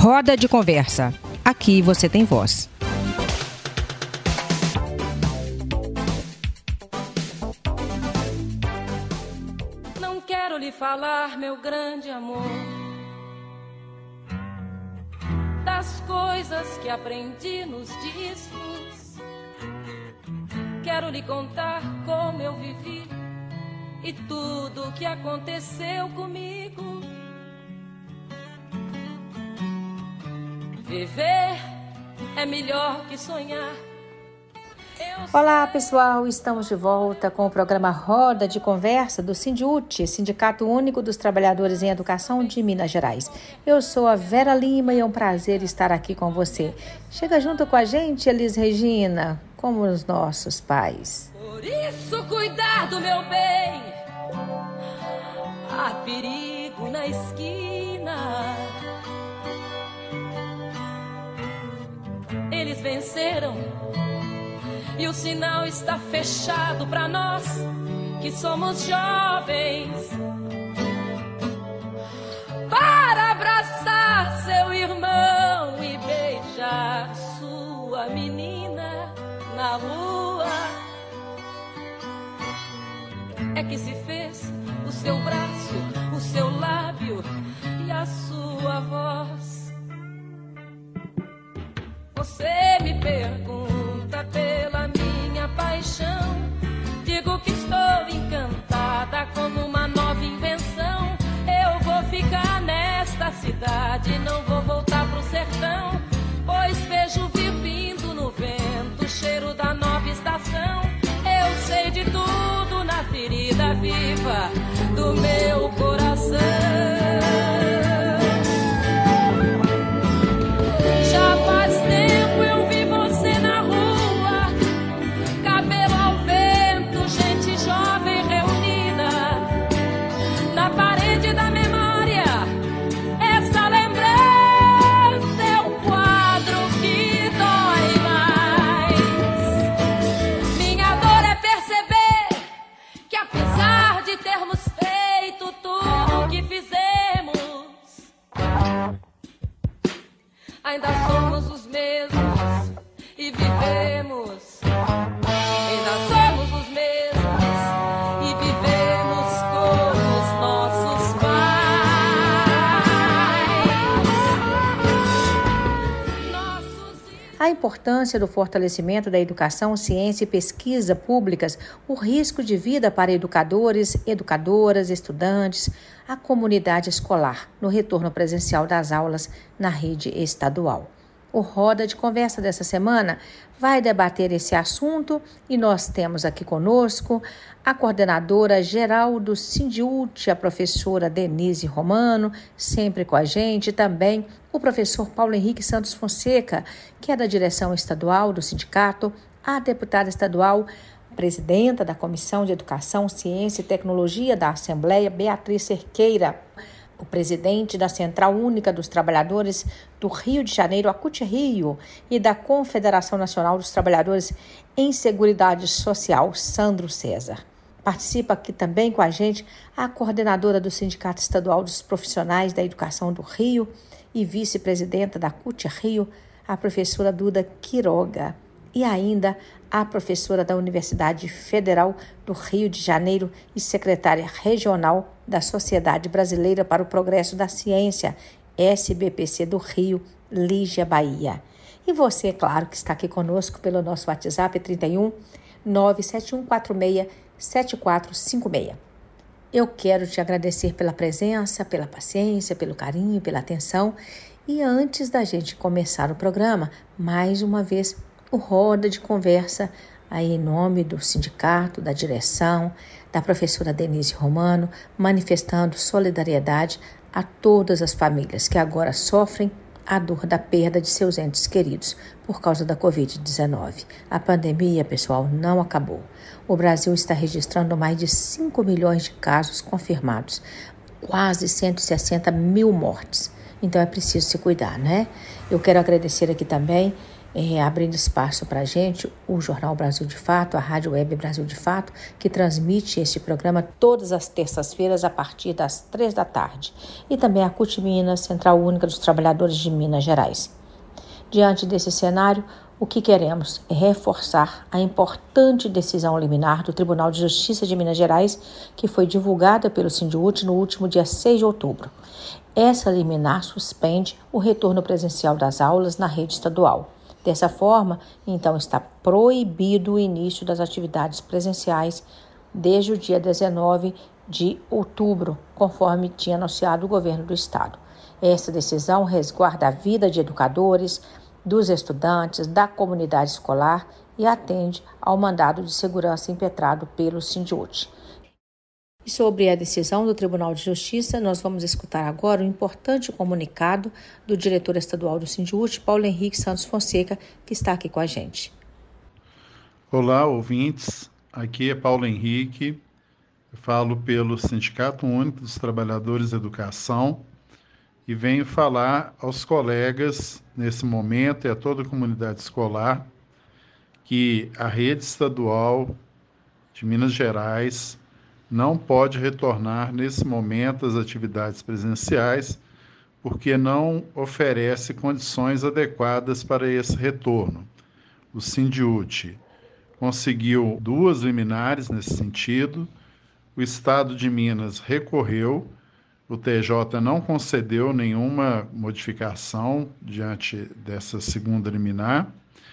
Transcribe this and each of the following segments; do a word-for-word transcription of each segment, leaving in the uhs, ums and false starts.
Roda de Conversa. Aqui você tem voz. Não quero lhe falar, meu grande amor, das coisas que aprendi nos discos. Quero lhe contar como eu vivi e tudo o que aconteceu comigo. Viver é melhor que sonhar. Olá pessoal, estamos de volta com o programa Roda de Conversa do Sindiúti, Sindicato Único dos Trabalhadores em Educação de Minas Gerais. Eu sou a Vera Lima e é um prazer estar aqui com você. Chega junto com a gente, Elis Regina, como os nossos pais. Por isso cuidar do meu bem, há perigo na esquina. Eles venceram e o sinal está fechado para nós que somos jovens. Para abraçar seu irmão e beijar sua menina na rua, é que se fez o seu braço, o seu lábio e a sua voz. Você me pergunta pela minha paixão, digo que estou encantada como uma nova invenção. Eu vou ficar nesta cidade, não vou voltar pro sertão, pois vejo vir vindo no vento o cheiro da nova estação. Eu sei de tudo na ferida viva do meu coração. Já faz tempo eu vi você na rua, cabelo ao vento, gente jovem reunida na parede da memória. Essa lembrança é um quadro que dói mais. Minha dor é perceber que apesar de termos feito tudo o que fizemos, ainda somos os mesmos e vivemos. Ainda somos os mesmos e vivemos como os nossos pais. Nossos... A importância do fortalecimento da educação, ciência e pesquisa públicas, o risco de vida para educadores, educadoras, estudantes, a comunidade escolar no retorno presencial das aulas na rede estadual. O Roda de Conversa dessa semana vai debater esse assunto e nós temos aqui conosco a coordenadora geral do Sindiúti, a professora Denise Romano, sempre com a gente, e também o professor Paulo Henrique Santos Fonseca, que é da direção estadual do sindicato, a deputada estadual, presidenta da Comissão de Educação, Ciência e Tecnologia da Assembleia, Beatriz Cerqueira, o presidente da Central Única dos Trabalhadores do Rio de Janeiro, a CUT Rio, e da Confederação Nacional dos Trabalhadores em Seguridade Social, Sandro César. Participa aqui também com a gente a coordenadora do Sindicato Estadual dos Profissionais da Educação do Rio e vice-presidenta da CUT Rio, a professora Duda Quiroga. E ainda a professora da Universidade Federal do Rio de Janeiro e secretária regional da Sociedade Brasileira para o Progresso da Ciência, S B P C do Rio, Lígia Bahia. E você, claro, que está aqui conosco pelo nosso WhatsApp trinta e um, nove sete um quatro seis, sete quatro cinco seis. Eu quero te agradecer pela presença, pela paciência, pelo carinho, pela atenção. E antes da gente começar o programa, mais uma vez, o Roda de Conversa, aí em nome do sindicato, da direção, da professora Denise Romano, manifestando solidariedade a todas as famílias que agora sofrem a dor da perda de seus entes queridos por causa da covid dezenove. A pandemia, pessoal, não acabou. O Brasil está registrando mais de cinco milhões de casos confirmados, quase cento e sessenta mil mortes. Então é preciso se cuidar, né? Eu quero agradecer aqui também É, abrindo espaço para a gente, o Jornal Brasil de Fato, a Rádio Web Brasil de Fato, que transmite este programa todas as terças-feiras a partir das três da tarde. E também a C U T Minas, Central Única dos Trabalhadores de Minas Gerais. Diante desse cenário, o que queremos é reforçar a importante decisão liminar do Tribunal de Justiça de Minas Gerais, que foi divulgada pelo Sindiúti no último dia seis de outubro. Essa liminar suspende o retorno presencial das aulas na rede estadual. Dessa forma, então, está proibido o início das atividades presenciais desde o dia dezenove de outubro, conforme tinha anunciado o governo do estado. Essa decisão resguarda a vida de educadores, dos estudantes, da comunidade escolar e atende ao mandado de segurança impetrado pelo Sindiúti. E sobre a decisão do Tribunal de Justiça, nós vamos escutar agora um importante comunicado do diretor estadual do Sindiúti, Paulo Henrique Santos Fonseca, que está aqui com a gente. Olá, ouvintes. Aqui é Paulo Henrique. Eu falo pelo Sindicato Único dos Trabalhadores da Educação e venho falar aos colegas nesse momento e a toda a comunidade escolar que a rede estadual de Minas Gerais não pode retornar nesse momento às atividades presenciais porque não oferece condições adequadas para esse retorno. O Sindiúti conseguiu duas liminares nesse sentido, o Estado de Minas recorreu, o T J não concedeu nenhuma modificação diante dessa segunda liminar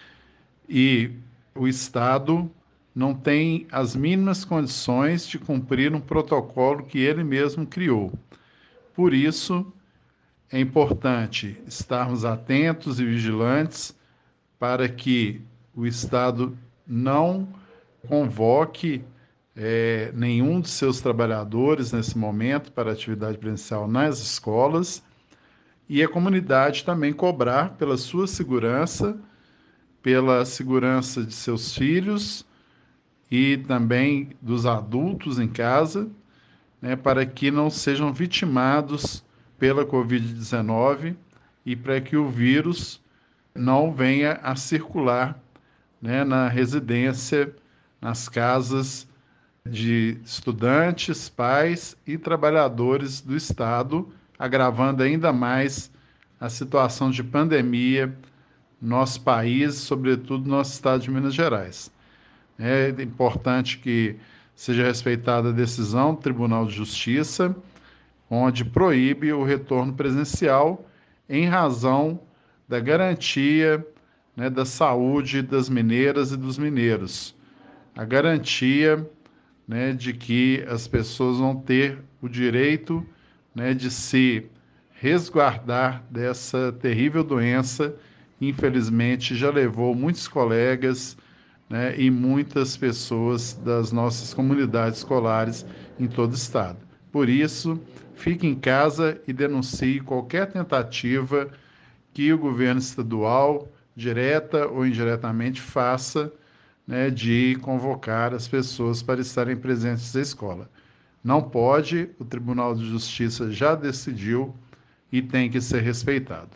e o Estado não tem as mínimas condições de cumprir um protocolo que ele mesmo criou. Por isso, é importante estarmos atentos e vigilantes para que o Estado não convoque é, nenhum de seus trabalhadores nesse momento para atividade presencial nas escolas e a comunidade também cobrar pela sua segurança, pela segurança de seus filhos e também dos adultos em casa, né, para que não sejam vitimados pela covid dezenove e para que o vírus não venha a circular, né, na residência, nas casas de estudantes, pais e trabalhadores do Estado, agravando ainda mais a situação de pandemia no nosso país, sobretudo no nosso estado de Minas Gerais. É importante que seja respeitada a decisão do Tribunal de Justiça, onde proíbe o retorno presencial em razão da garantia, né, da saúde das mineiras e dos mineiros. A garantia, né, de que as pessoas vão ter o direito, né, de se resguardar dessa terrível doença que, infelizmente, já levou muitos colegas, né, e muitas pessoas das nossas comunidades escolares em todo o estado. Por isso, fique em casa e denuncie qualquer tentativa que o governo estadual, direta ou indiretamente, faça, né, de convocar as pessoas para estarem presentes na escola. Não pode, o Tribunal de Justiça já decidiu e tem que ser respeitado.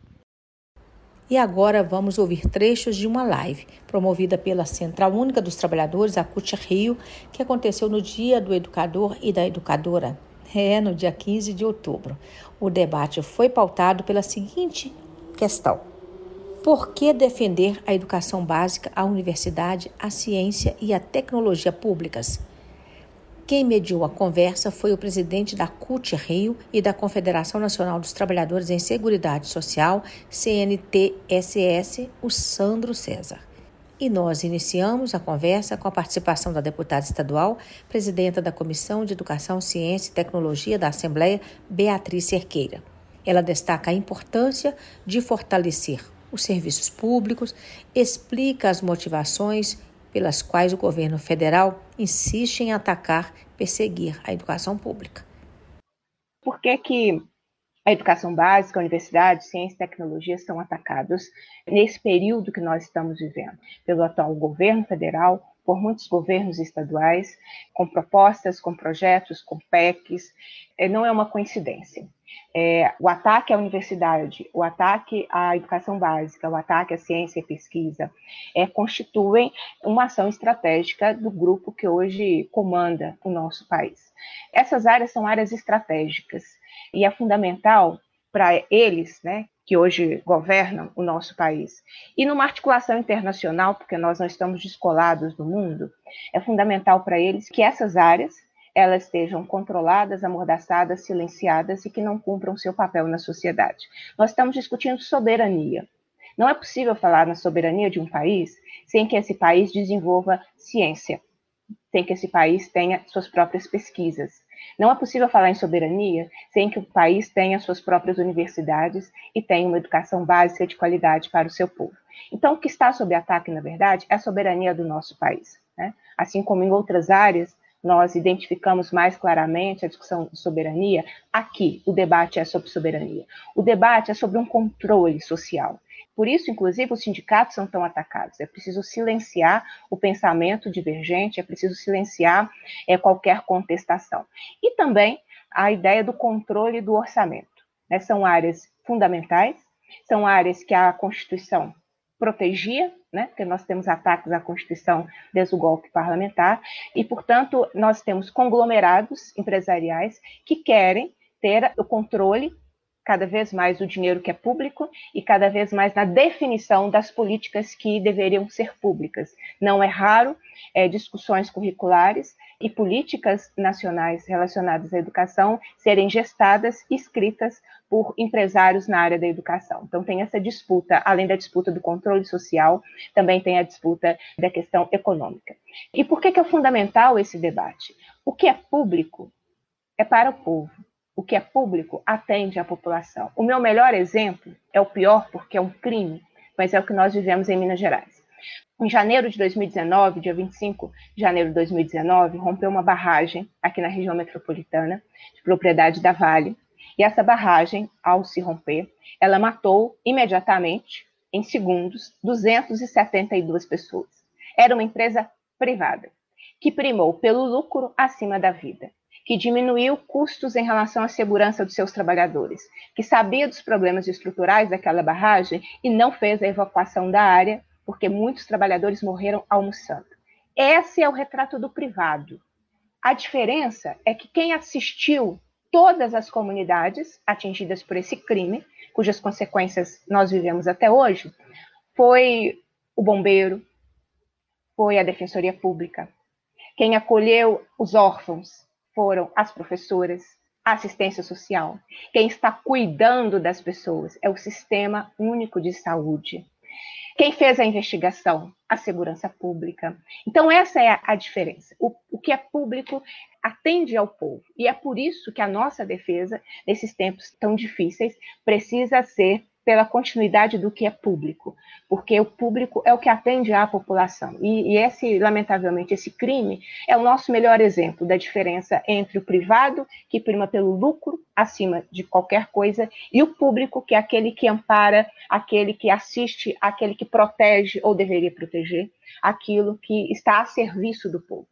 E agora vamos ouvir trechos de uma live promovida pela Central Única dos Trabalhadores, a C U T Rio, que aconteceu no Dia do Educador e da Educadora, é, no dia quinze de outubro. O debate foi pautado pela seguinte questão: por que defender a educação básica, a universidade, a ciência e a tecnologia públicas? Quem mediou a conversa foi o presidente da C U T Rio e da Confederação Nacional dos Trabalhadores em Seguridade Social, C N T S S, o Sandro César. E nós iniciamos a conversa com a participação da deputada estadual, presidenta da Comissão de Educação, Ciência e Tecnologia da Assembleia, Beatriz Cerqueira. Ela destaca a importância de fortalecer os serviços públicos, explica as motivações pelas quais o governo federal insiste em atacar, perseguir a educação pública. Por que que a educação básica, a universidade, ciência e tecnologia estão atacados nesse período que nós estamos vivendo? Pelo atual governo federal, por muitos governos estaduais, com propostas, com projetos, com P E Cs, não é uma coincidência. É, o ataque à universidade, o ataque à educação básica, o ataque à ciência e pesquisa, é, constituem uma ação estratégica do grupo que hoje comanda o nosso país. Essas áreas são áreas estratégicas e é fundamental para eles, né, que hoje governam o nosso país, e numa articulação internacional, porque nós não estamos descolados do mundo, é fundamental para eles que essas áreas elas estejam controladas, amordaçadas, silenciadas e que não cumpram seu papel na sociedade. Nós estamos discutindo soberania. Não é possível falar na soberania de um país sem que esse país desenvolva ciência, sem que esse país tenha suas próprias pesquisas. Não é possível falar em soberania sem que o país tenha suas próprias universidades e tenha uma educação básica de qualidade para o seu povo. Então, o que está sob ataque, na verdade, é a soberania do nosso país, né? Assim como em outras áreas, nós identificamos mais claramente a discussão de soberania, aqui o debate é sobre soberania. O debate é sobre um controle social. Por isso, inclusive, os sindicatos são tão atacados. É preciso silenciar o pensamento divergente, é preciso silenciar é, qualquer contestação. E também a ideia do controle do orçamento, né? São áreas fundamentais, são áreas que a Constituição protegia, né? Porque nós temos ataques à Constituição desde o golpe parlamentar, e, portanto, nós temos conglomerados empresariais que querem ter o controle cada vez mais do dinheiro que é público e cada vez mais na definição das políticas que deveriam ser públicas. Não é raro é, discussões curriculares e políticas nacionais relacionadas à educação serem gestadas e escritas por empresários na área da educação. Então tem essa disputa, além da disputa do controle social, também tem a disputa da questão econômica. E por que que é fundamental esse debate? O que é público é para o povo. O que é público atende à população. O meu melhor exemplo é o pior porque é um crime, mas é o que nós vivemos em Minas Gerais. Em janeiro de dois mil e dezenove, dia vinte e cinco de janeiro de dois mil e dezenove, rompeu uma barragem aqui na região metropolitana, de propriedade da Vale, e essa barragem, ao se romper, ela matou imediatamente, em segundos, duzentas e setenta e duas pessoas. Era uma empresa privada, que primou pelo lucro acima da vida, que diminuiu custos em relação à segurança dos seus trabalhadores, que sabia dos problemas estruturais daquela barragem e não fez a evacuação da área, porque muitos trabalhadores morreram almoçando. Esse é o retrato do privado. A diferença é que quem assistiu todas as comunidades atingidas por esse crime, cujas consequências nós vivemos até hoje, foi o bombeiro, foi a Defensoria Pública. Quem acolheu os órfãos foram as professoras, a assistência social. Quem está cuidando das pessoas é o Sistema Único de Saúde. Quem fez a investigação? A segurança pública. Então, essa é a diferença. O, o que é público atende ao povo. E é por isso que a nossa defesa, nesses tempos tão difíceis, precisa ser pela continuidade do que é público, porque o público é o que atende à população. E, e esse, lamentavelmente, esse crime é o nosso melhor exemplo da diferença entre o privado, que prima pelo lucro acima de qualquer coisa, e o público, que é aquele que ampara, aquele que assiste, aquele que protege ou deveria proteger aquilo que está a serviço do povo.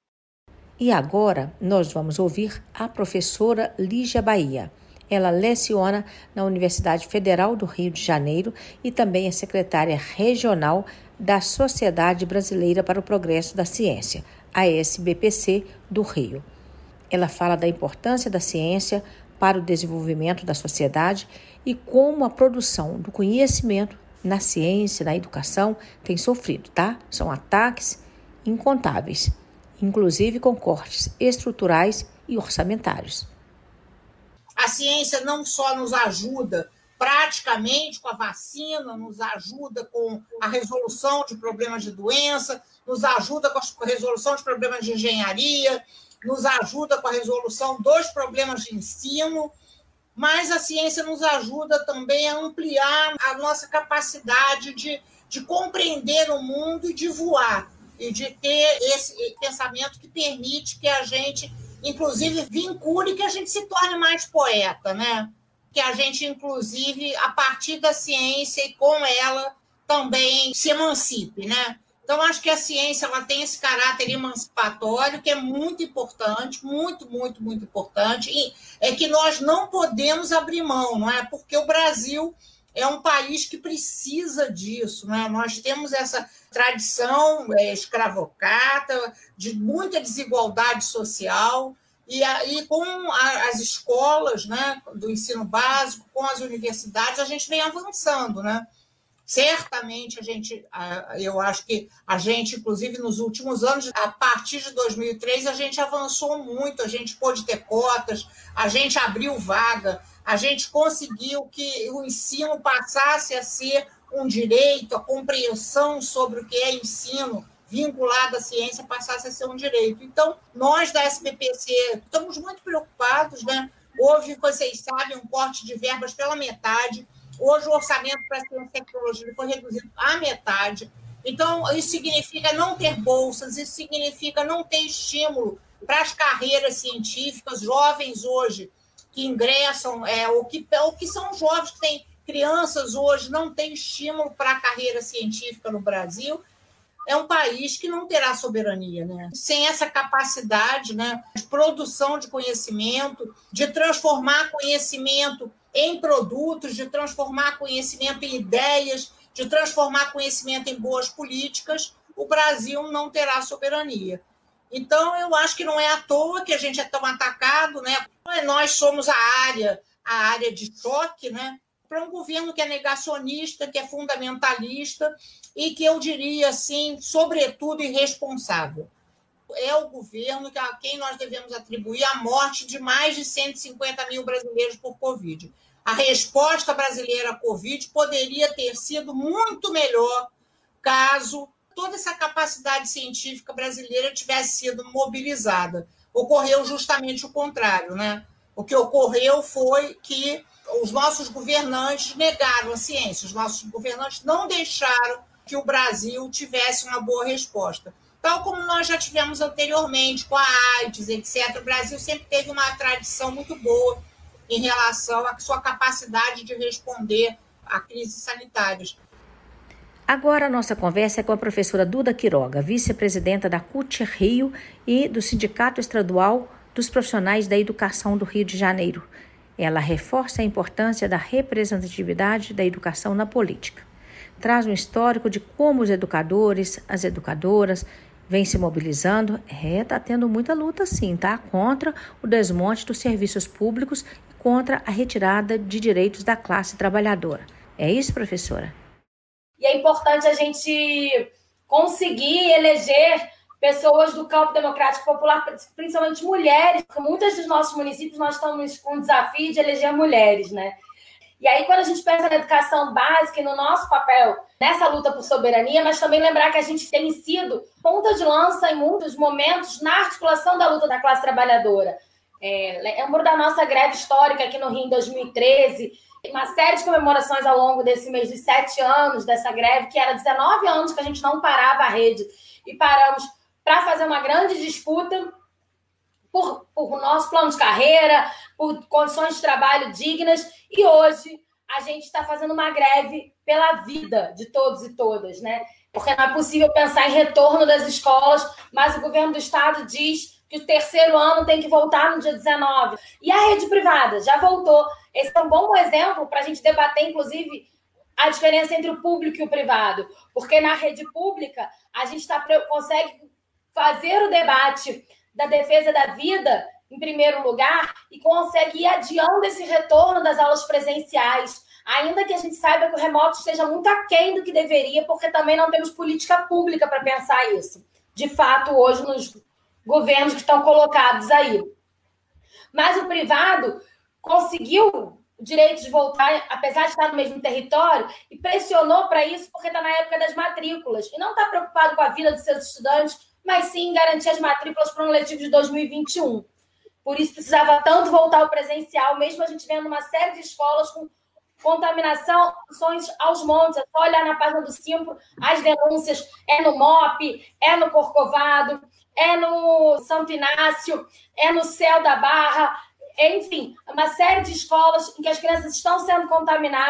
E agora nós vamos ouvir a professora Lígia Bahia. Ela leciona na Universidade Federal do Rio de Janeiro e também é secretária regional da Sociedade Brasileira para o Progresso da Ciência, a S B P C do Rio. Ela fala da importância da ciência para o desenvolvimento da sociedade e como a produção do conhecimento na ciência, na educação, tem sofrido, tá? São ataques incontáveis, inclusive com cortes estruturais e orçamentários. A ciência não só nos ajuda praticamente com a vacina, nos ajuda com a resolução de problemas de doença, nos ajuda com a resolução de problemas de engenharia, nos ajuda com a resolução dos problemas de ensino, mas a ciência nos ajuda também a ampliar a nossa capacidade de, de compreender o mundo e de voar, e de ter esse pensamento que permite que a gente, inclusive, vincule que a gente se torne mais poeta, né? Que a gente, inclusive, a partir da ciência e com ela também se emancipe, né? Então, acho que a ciência ela tem esse caráter emancipatório, que é muito importante, muito, muito, muito importante, e é que nós não podemos abrir mão, não é? Porque o Brasil é um país que precisa disso, né? Nós temos essa tradição é, escravocrata, de muita desigualdade social, e aí com a, as escolas, né, do ensino básico, com as universidades, a gente vem avançando, né? Certamente a gente, eu acho que a gente, inclusive nos últimos anos, a partir de dois mil e três, a gente avançou muito, a gente pôde ter cotas, a gente abriu vaga, a gente conseguiu que o ensino passasse a ser um direito, a compreensão sobre o que é ensino vinculado à ciência passasse a ser um direito. Então, nós da S B P C estamos muito preocupados, né? Houve, vocês sabem, um corte de verbas pela metade. Hoje o orçamento para a ciência e tecnologia foi reduzido à metade. Então, isso significa não ter bolsas, isso significa não ter estímulo para as carreiras científicas. Jovens hoje que ingressam, é, ou, que, ou que são jovens que têm crianças hoje, não têm estímulo para a carreira científica no Brasil. É um país que não terá soberania, né? Sem essa capacidade, né, de produção de conhecimento, de transformar conhecimento em produtos, de transformar conhecimento em ideias, de transformar conhecimento em boas políticas, o Brasil não terá soberania. Então, eu acho que não é à toa que a gente é tão atacado, né? Nós somos a área, a área de choque, né? Para um governo que é negacionista, que é fundamentalista e que eu diria, assim, sobretudo irresponsável. É o governo a quem nós devemos atribuir a morte de mais de cento e cinquenta mil brasileiros por Covid. A resposta brasileira à Covid poderia ter sido muito melhor caso toda essa capacidade científica brasileira tivesse sido mobilizada. Ocorreu justamente o contrário, né? O que ocorreu foi que os nossos governantes negaram a ciência, os nossos governantes não deixaram que o Brasil tivesse uma boa resposta. Tal como nós já tivemos anteriormente com a AIDS, etcétera. O Brasil sempre teve uma tradição muito boa em relação à sua capacidade de responder a crises sanitárias. Agora a nossa conversa é com a professora Duda Quiroga, vice-presidenta da C U T Rio e do Sindicato Estadual dos Profissionais da Educação do Rio de Janeiro. Ela reforça a importância da representatividade da educação na política. Traz um histórico de como os educadores, as educadoras, vêm se mobilizando. É, está tendo muita luta sim, tá? Contra o desmonte dos serviços públicos e contra a retirada de direitos da classe trabalhadora. É isso, professora? E é importante a gente conseguir eleger pessoas do campo democrático popular, principalmente mulheres, porque muitos dos nossos municípios nós estamos com o desafio de eleger mulheres, né? E aí, quando a gente pensa na educação básica e no nosso papel nessa luta por soberania, mas também lembrar que a gente tem sido ponta de lança em muitos momentos na articulação da luta da classe trabalhadora. É, lembro da nossa greve histórica aqui no Rio em dois mil e treze, uma série de comemorações ao longo desse mês de sete anos dessa greve, que era dezenove anos que a gente não parava a rede, e paramos para fazer uma grande disputa por, por nosso plano de carreira, por condições de trabalho dignas, e hoje a gente está fazendo uma greve pela vida de todos e todas, né? Porque não é possível pensar em retorno das escolas, mas o governo do estado diz que o terceiro ano tem que voltar no dia dezenove. E a rede privada já voltou. Esse é um bom exemplo para a gente debater, inclusive, a diferença entre o público e o privado. Porque na rede pública, a gente tá, consegue fazer o debate da defesa da vida, em primeiro lugar, e consegue ir adiando esse retorno das aulas presenciais, ainda que a gente saiba que o remoto esteja muito aquém do que deveria, porque também não temos política pública para pensar isso. De fato, hoje, nos governos que estão colocados aí. Mas o privado conseguiu o direito de voltar, apesar de estar no mesmo território, e pressionou para isso porque está na época das matrículas. E não está preocupado com a vida dos seus estudantes, mas sim em garantir as matrículas para o ano letivo de dois mil e vinte e um. Por isso precisava tanto voltar ao presencial, mesmo a gente vendo uma série de escolas com contaminações aos montes. É só olhar na página do Simpro, as denúncias, é no M O P, é no Corcovado, é no Santo Inácio, é no Céu da Barra, enfim, uma série de escolas em que as crianças estão sendo contaminadas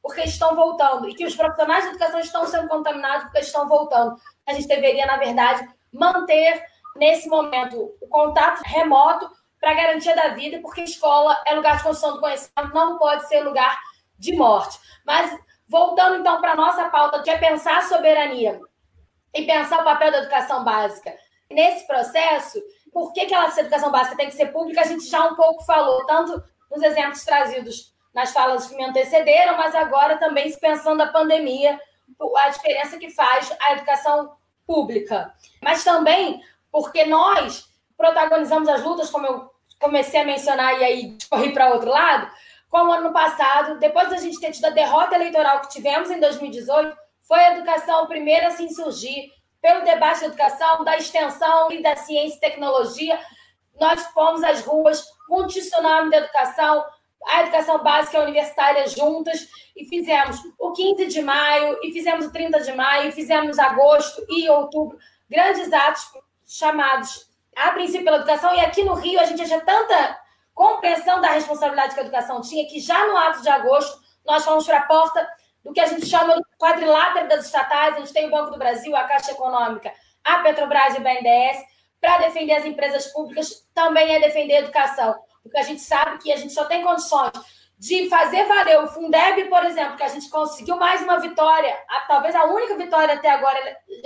porque estão voltando, e que os profissionais de educação estão sendo contaminados porque estão voltando. A gente deveria, na verdade, manter, nesse momento, o contato remoto para a garantia da vida, porque escola é lugar de construção do conhecimento, não pode ser lugar de morte. Mas, voltando, então, para a nossa pauta, que é pensar a soberania e pensar o papel da educação básica. Nesse processo, por que, que essa educação básica tem que ser pública, a gente já um pouco falou, tanto nos exemplos trazidos nas falas que me antecederam, mas agora também se pensando a pandemia, a diferença que faz a educação pública. Mas também porque nós protagonizamos as lutas, como eu comecei a mencionar e aí corri para outro lado, como ano passado, depois da gente ter tido a derrota eleitoral que tivemos em dois mil e dezoito, foi a educação a primeira a se insurgir pelo debate da educação, da extensão e da ciência e tecnologia. Nós fomos às ruas com o tsunami da educação, a educação básica e a universitária juntas, e fizemos o quinze de maio, e fizemos o trinta de maio, e fizemos agosto e outubro, grandes atos chamados, a princípio, pela educação, e aqui no Rio a gente tinha tanta compreensão da responsabilidade que a educação tinha, que já no ato de agosto nós fomos para a porta do que a gente chama de quadrilátero das estatais. A gente tem o Banco do Brasil, a Caixa Econômica, a Petrobras e o B N D E S, para defender as empresas públicas, também é defender a educação, porque a gente sabe que a gente só tem condições de fazer valer o Fundeb, por exemplo, que a gente conseguiu mais uma vitória, a, talvez a única vitória até agora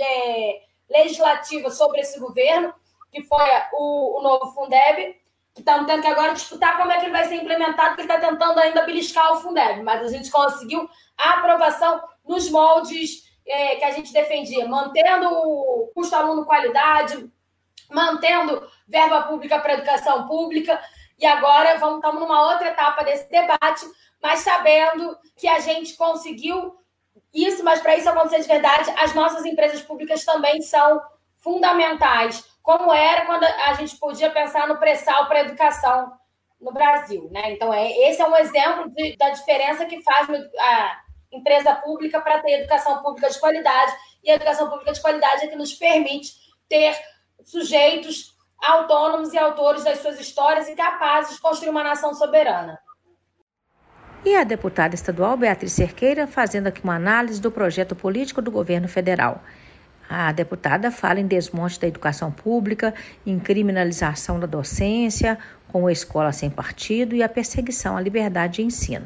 é, legislativa sobre esse governo, que foi o, o novo Fundeb, que estamos tendo que agora disputar como é que ele vai ser implementado, porque ele está tentando ainda beliscar o Fundeb, mas a gente conseguiu a aprovação nos moldes é, que a gente defendia, mantendo o custo aluno qualidade, mantendo verba pública para educação pública, e agora vamos, estamos numa outra etapa desse debate, mas sabendo que a gente conseguiu isso, mas para isso acontecer de verdade, as nossas empresas públicas também são fundamentais, como era quando a gente podia pensar no pré-sal para a educação no Brasil, né? Então, é, esse é um exemplo de, da diferença que faz a empresa pública para ter educação pública de qualidade, e a educação pública de qualidade é que nos permite ter sujeitos autônomos e autores das suas histórias e capazes de construir uma nação soberana. E a deputada estadual Beatriz Cerqueira fazendo aqui uma análise do projeto político do governo federal. A deputada fala em desmonte da educação pública, em criminalização da docência, com a escola sem partido e a perseguição à liberdade de ensino.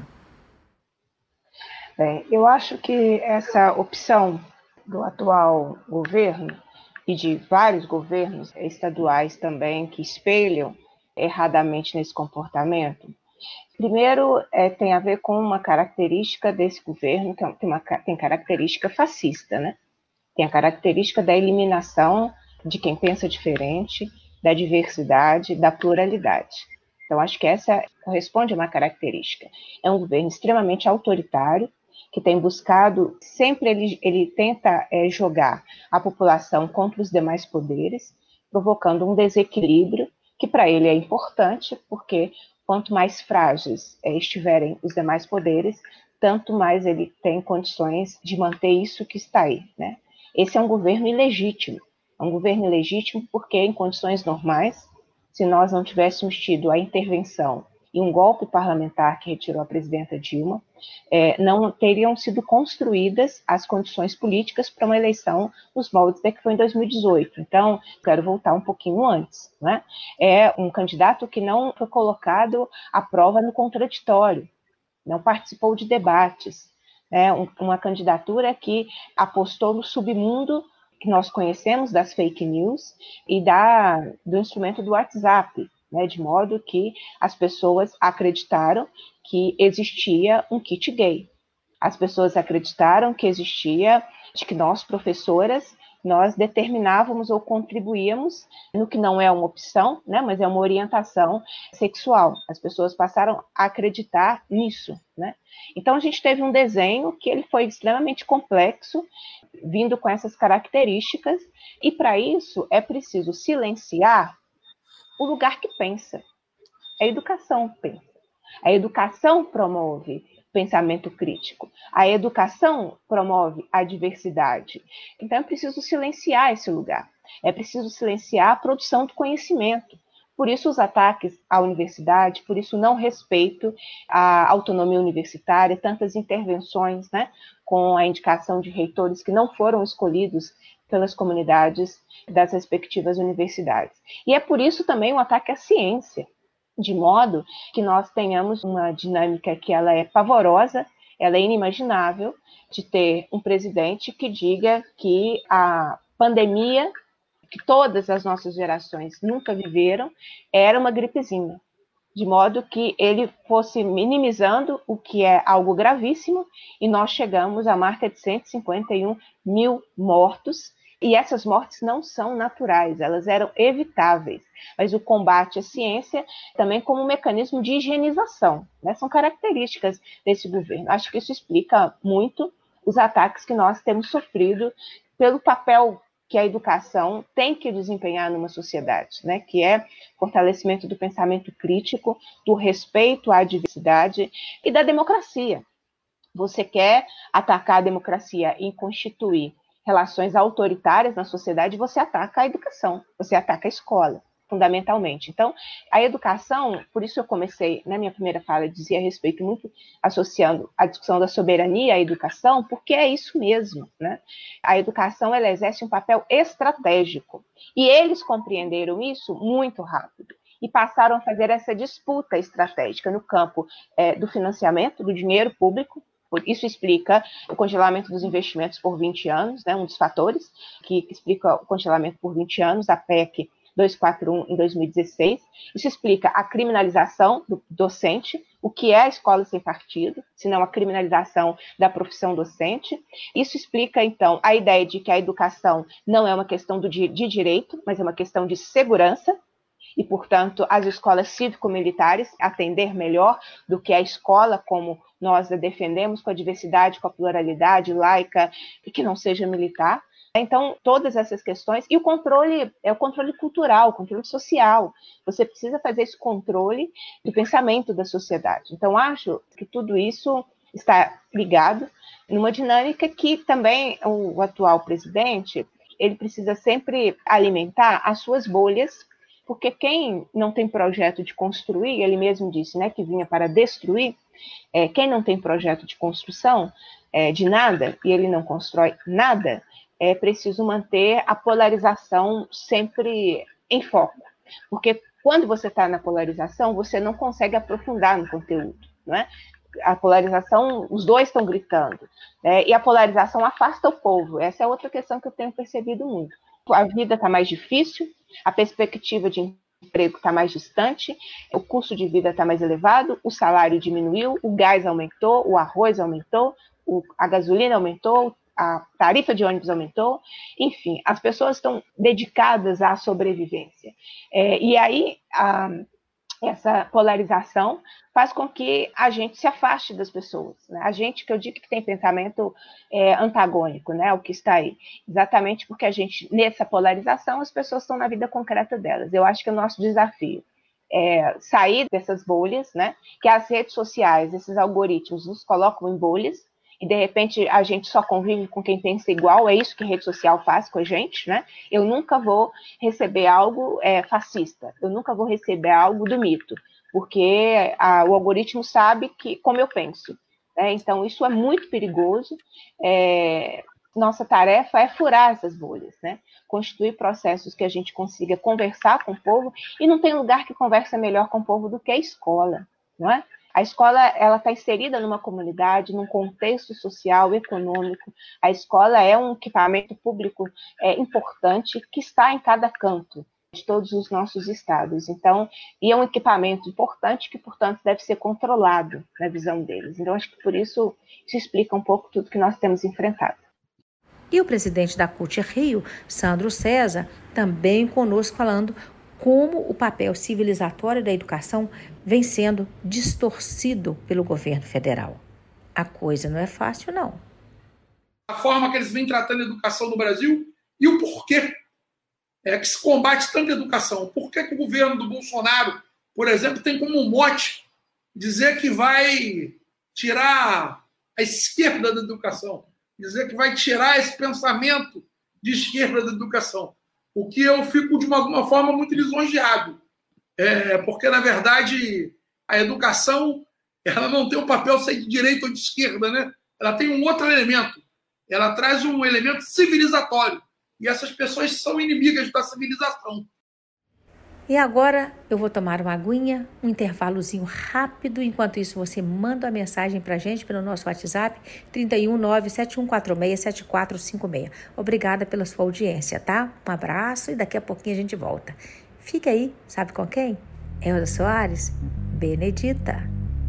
Bem, eu acho que essa opção do atual governo e de vários governos estaduais também que espelham erradamente nesse comportamento, primeiro é, tem a ver com uma característica desse governo, que tem, uma, tem característica fascista, né? Tem a característica da eliminação de quem pensa diferente, da diversidade, da pluralidade. Então, acho que essa corresponde a uma característica. É um governo extremamente autoritário, que tem buscado, sempre ele, ele tenta é, jogar a população contra os demais poderes, provocando um desequilíbrio que para ele é importante, porque quanto mais frágeis é, estiverem os demais poderes, tanto mais ele tem condições de manter isso que está aí, né? Esse é um governo ilegítimo, é um governo ilegítimo porque em condições normais, se nós não tivéssemos tido a intervenção e um golpe parlamentar que retirou a presidenta Dilma, é, não teriam sido construídas as condições políticas para uma eleição nos moldes da que foi em dois mil e dezoito. Então, quero voltar um pouquinho antes, né? É um candidato que não foi colocado à prova no contraditório, não participou de debates, né? Um, uma candidatura que apostou no submundo que nós conhecemos das fake news e da, do instrumento do WhatsApp, né, de modo que as pessoas acreditaram que existia um kit gay. As pessoas acreditaram que existia, de que nós, professoras, nós determinávamos ou contribuíamos no que não é uma opção, né, mas é uma orientação sexual. As pessoas passaram a acreditar nisso, né? Então, a gente teve um desenho que ele foi extremamente complexo, vindo com essas características, e para isso é preciso silenciar o lugar que pensa. A educação pensa. A educação promove pensamento crítico. A educação promove a diversidade. Então, é preciso silenciar esse lugar. É preciso silenciar a produção do conhecimento. Por isso os ataques à universidade, por isso o não respeito à autonomia universitária, tantas intervenções, né, com a indicação de reitores que não foram escolhidos pelas comunidades das respectivas universidades. E é por isso também um ataque à ciência, de modo que nós tenhamos uma dinâmica que ela é pavorosa, ela é inimaginável, de ter um presidente que diga que a pandemia, que todas as nossas gerações nunca viveram, era uma gripezinha, de modo que ele fosse minimizando o que é algo gravíssimo, e nós chegamos à marca de cento e cinquenta e um mil mortos, e essas mortes não são naturais, elas eram evitáveis, mas o combate à ciência também como um mecanismo de higienização, né? São características desse governo. Acho que isso explica muito os ataques que nós temos sofrido pelo papel que a educação tem que desempenhar numa sociedade, né? Que é fortalecimento do pensamento crítico, do respeito à diversidade e da democracia. Você quer atacar a democracia e constituir relações autoritárias na sociedade, você ataca a educação, você ataca a escola, fundamentalmente. Então, a educação, por isso eu comecei, na minha primeira fala, a dizer a respeito muito, associando a discussão da soberania à educação, porque é isso mesmo, né? A educação, ela exerce um papel estratégico, e eles compreenderam isso muito rápido, e passaram a fazer essa disputa estratégica no campo é, do financiamento, do dinheiro público. Isso explica o congelamento dos investimentos por vinte anos, né, um dos fatores que explica o congelamento por vinte anos, a P E C duzentos e quarenta e um em dois mil e dezesseis. Isso explica a criminalização do docente, o que é a escola sem partido, senão a criminalização da profissão docente. Isso explica, então, a ideia de que a educação não é uma questão do, de direito, mas é uma questão de segurança, e, portanto, as escolas cívico-militares atender melhor do que a escola como nós a defendemos, com a diversidade, com a pluralidade laica, e que não seja militar. Então, todas essas questões, e o controle, é o controle cultural, o controle social. Você precisa fazer esse controle do pensamento da sociedade. Então, acho que tudo isso está ligado numa dinâmica que também o atual presidente, ele precisa sempre alimentar as suas bolhas, porque quem não tem projeto de construir, ele mesmo disse, né, que vinha para destruir, é, quem não tem projeto de construção é, de nada, e ele não constrói nada, é preciso manter a polarização sempre em foco. Porque quando você está na polarização, você não consegue aprofundar no conteúdo, não é? A polarização, os dois estão gritando, né? E a polarização afasta o povo. Essa é outra questão que eu tenho percebido muito. A vida está mais difícil, a perspectiva de emprego está mais distante, o custo de vida está mais elevado, o salário diminuiu, o gás aumentou, o arroz aumentou, o, a gasolina aumentou, a tarifa de ônibus aumentou, enfim, as pessoas estão dedicadas à sobrevivência. É, e aí, a, essa polarização faz com que a gente se afaste das pessoas, né? A gente, que eu digo que tem pensamento é, antagônico, né, o que está aí, exatamente porque a gente, nessa polarização, as pessoas estão na vida concreta delas. Eu acho que é o nosso desafio é sair dessas bolhas, né, que as redes sociais, esses algoritmos nos colocam em bolhas, e de repente a gente só convive com quem pensa igual, é isso que a rede social faz com a gente, né? Eu nunca vou receber algo é, fascista, eu nunca vou receber algo do mito, porque a, o algoritmo sabe que, como eu penso, né? Então isso é muito perigoso. É, nossa tarefa é furar essas bolhas, né? Constituir processos que a gente consiga conversar com o povo, e não tem lugar que conversa melhor com o povo do que a escola, não é? A escola, ela está inserida numa comunidade, num contexto social, econômico. A escola é um equipamento público é, importante que está em cada canto de todos os nossos estados. Então, e é um equipamento importante que, portanto, deve ser controlado na visão deles. Então, acho que por isso isso explica um pouco tudo que nós temos enfrentado. E o presidente da C U T Rio, Sandro César, também conosco falando como o papel civilizatório da educação vem sendo distorcido pelo governo federal. A coisa não é fácil, não. A forma que eles vêm tratando a educação no Brasil e o porquê é que se combate tanta educação. Por que que o governo do Bolsonaro, por exemplo, tem como um mote dizer que vai tirar a esquerda da educação, dizer que vai tirar esse pensamento de esquerda da educação? O que eu fico, de alguma forma, muito lisonjeado. é, porque, na verdade, a educação ela não tem um papel ser de direita ou de esquerda, né? Ela tem um outro elemento. Ela traz um elemento civilizatório. E essas pessoas são inimigas da civilização. E agora eu vou tomar uma aguinha, um intervalozinho rápido. Enquanto isso, você manda uma mensagem para a gente pelo nosso WhatsApp trinta e um, nove sete um quatro seis, sete quatro cinco seis. Obrigada pela sua audiência, tá? Um abraço e daqui a pouquinho a gente volta. Fica aí, sabe com quem? Elza Soares, Benedita.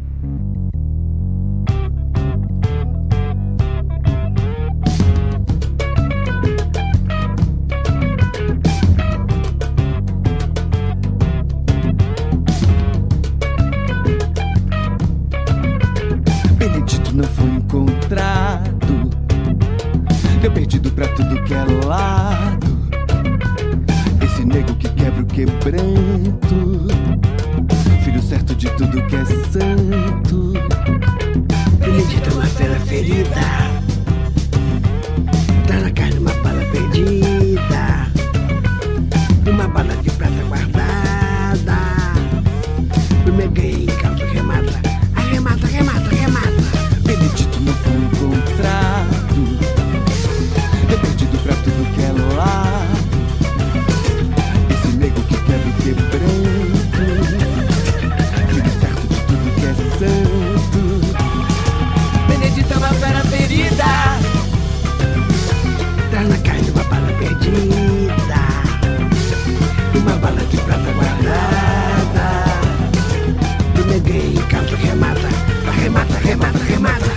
Não foi encontrado, deu perdido pra tudo que é lado. Esse nego que quebra o quebranto, filho certo de tudo que é santo. Benedita, uma fera ferida, tá na carne uma bala perdida, uma bala de prata guardada. Primeiro ganhei em caldo, remata, arremata, remata, remata. Benedito não foi encontrado, deu perdido pra tudo que é lado. Esse nego que quebra o quebranto, filho certo de tudo que é santo. Benedito é uma fera ferida, tá na carne uma bala perdida, uma bala de prata guardada. Eu neguei em canto, remata, remata, remata, remata.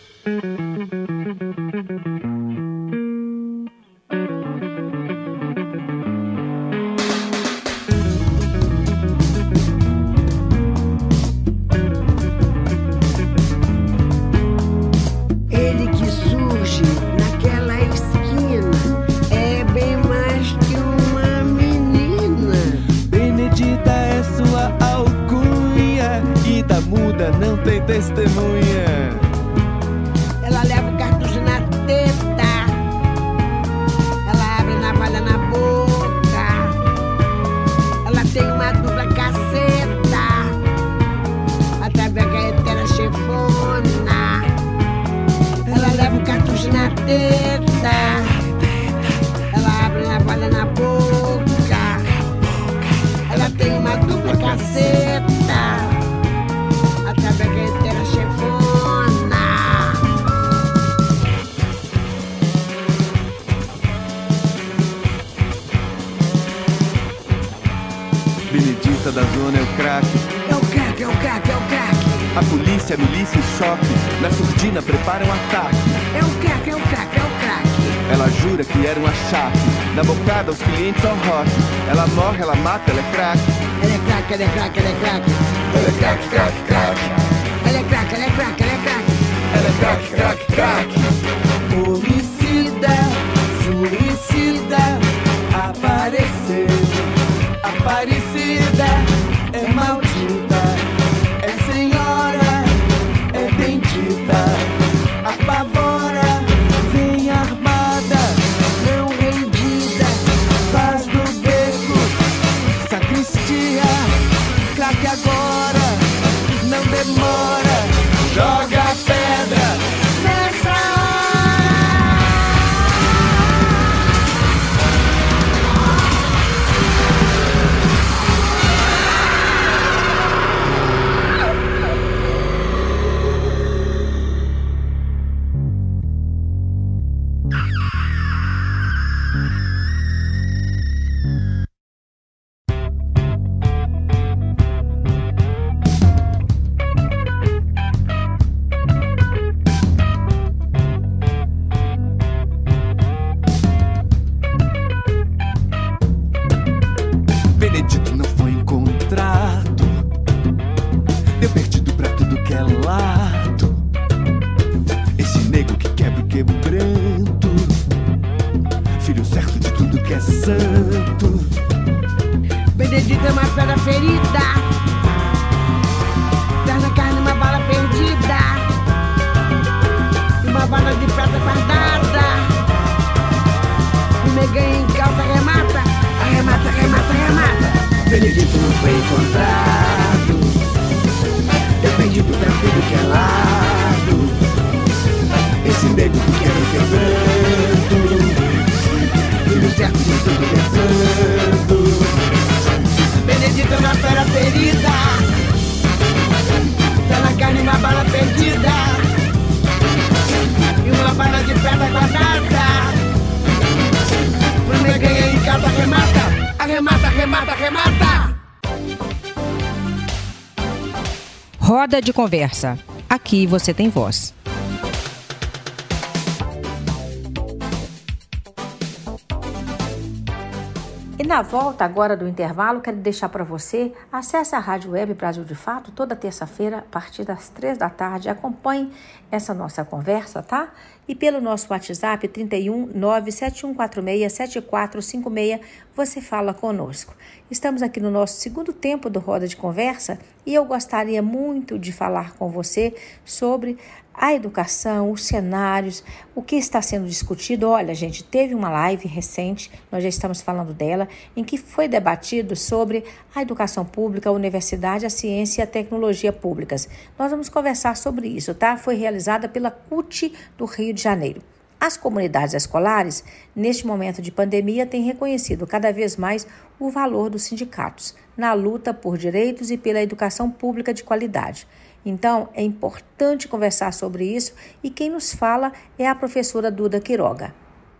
Ele que surge naquela esquina é bem mais que uma menina. Benedita é sua alcunha e da muda não tem testemunha. Ela leva o cartucho na teta, ela abre a navalha na boca, ela tem uma dupla caceta, até a gaetera chefona. Ela leva o cartucho na teta, ela abre a navalha na boca, ela tem uma dupla caceta, até a gaetera chefona. Benedita da zona é o craque. É o craque, é o craque, é o craque. A polícia, a milícia e choque na surdina prepara um ataque. É o craque, é o craque, é o craque. Ela jura que era um achaque, na bocada aos clientes ao rock. Ela morre, ela mata, ela é craque. Ela é craque, ela é craque, ela é craque. Ela é craque, craque, craque. Ela é craque, ela é craque, ela é craque. Ela é craque, craque, craque. Homicida, suicida, apareceu. Aparecida, é maldita, é senhora, é bendita, apavora, vem armada, não rendida, faz do beco, sacristia, craque agora, não demora, joga a pedra nessa hora. Benedito não foi encontrado, deu perdido pra tudo que é lado. Esse nego que quebra o quebranto, filho certo de tudo que é santo. Benedito é uma fera ferida, tá na carne uma bala perdida, uma bala de prata guardada. Me ganha em calça, remata, arremata, remata, remata. Benedito não foi encontrado, eu perdido pra tudo que é lado, esse nego pequeno quebrando, filho certo de tudo pensando. Benedito é uma fera ferida, tá na carne uma bala perdida e uma bala de pedra guardada. Pro neguinho em casa arremata, arremata, arremata, arremata. Roda de conversa. Aqui você tem voz. E na volta agora do intervalo, quero deixar para você, acesse a Rádio Web Brasil de Fato toda terça-feira, a partir das três da tarde. Acompanhe essa nossa conversa, tá? E pelo nosso WhatsApp, trinta e um, nove sete um quatro seis, sete quatro cinco seis, você fala conosco. Estamos aqui no nosso segundo tempo do Roda de Conversa e eu gostaria muito de falar com você sobre a educação, os cenários, o que está sendo discutido. Olha, gente, teve uma live recente, nós já estamos falando dela, em que foi debatido sobre a educação pública, a universidade, a ciência e a tecnologia públicas. Nós vamos conversar sobre isso, tá? Foi realizada pela C U T do Rio de Janeiro. As comunidades escolares, neste momento de pandemia, têm reconhecido cada vez mais o valor dos sindicatos na luta por direitos e pela educação pública de qualidade. Então, é importante conversar sobre isso e quem nos fala é a professora Duda Quiroga.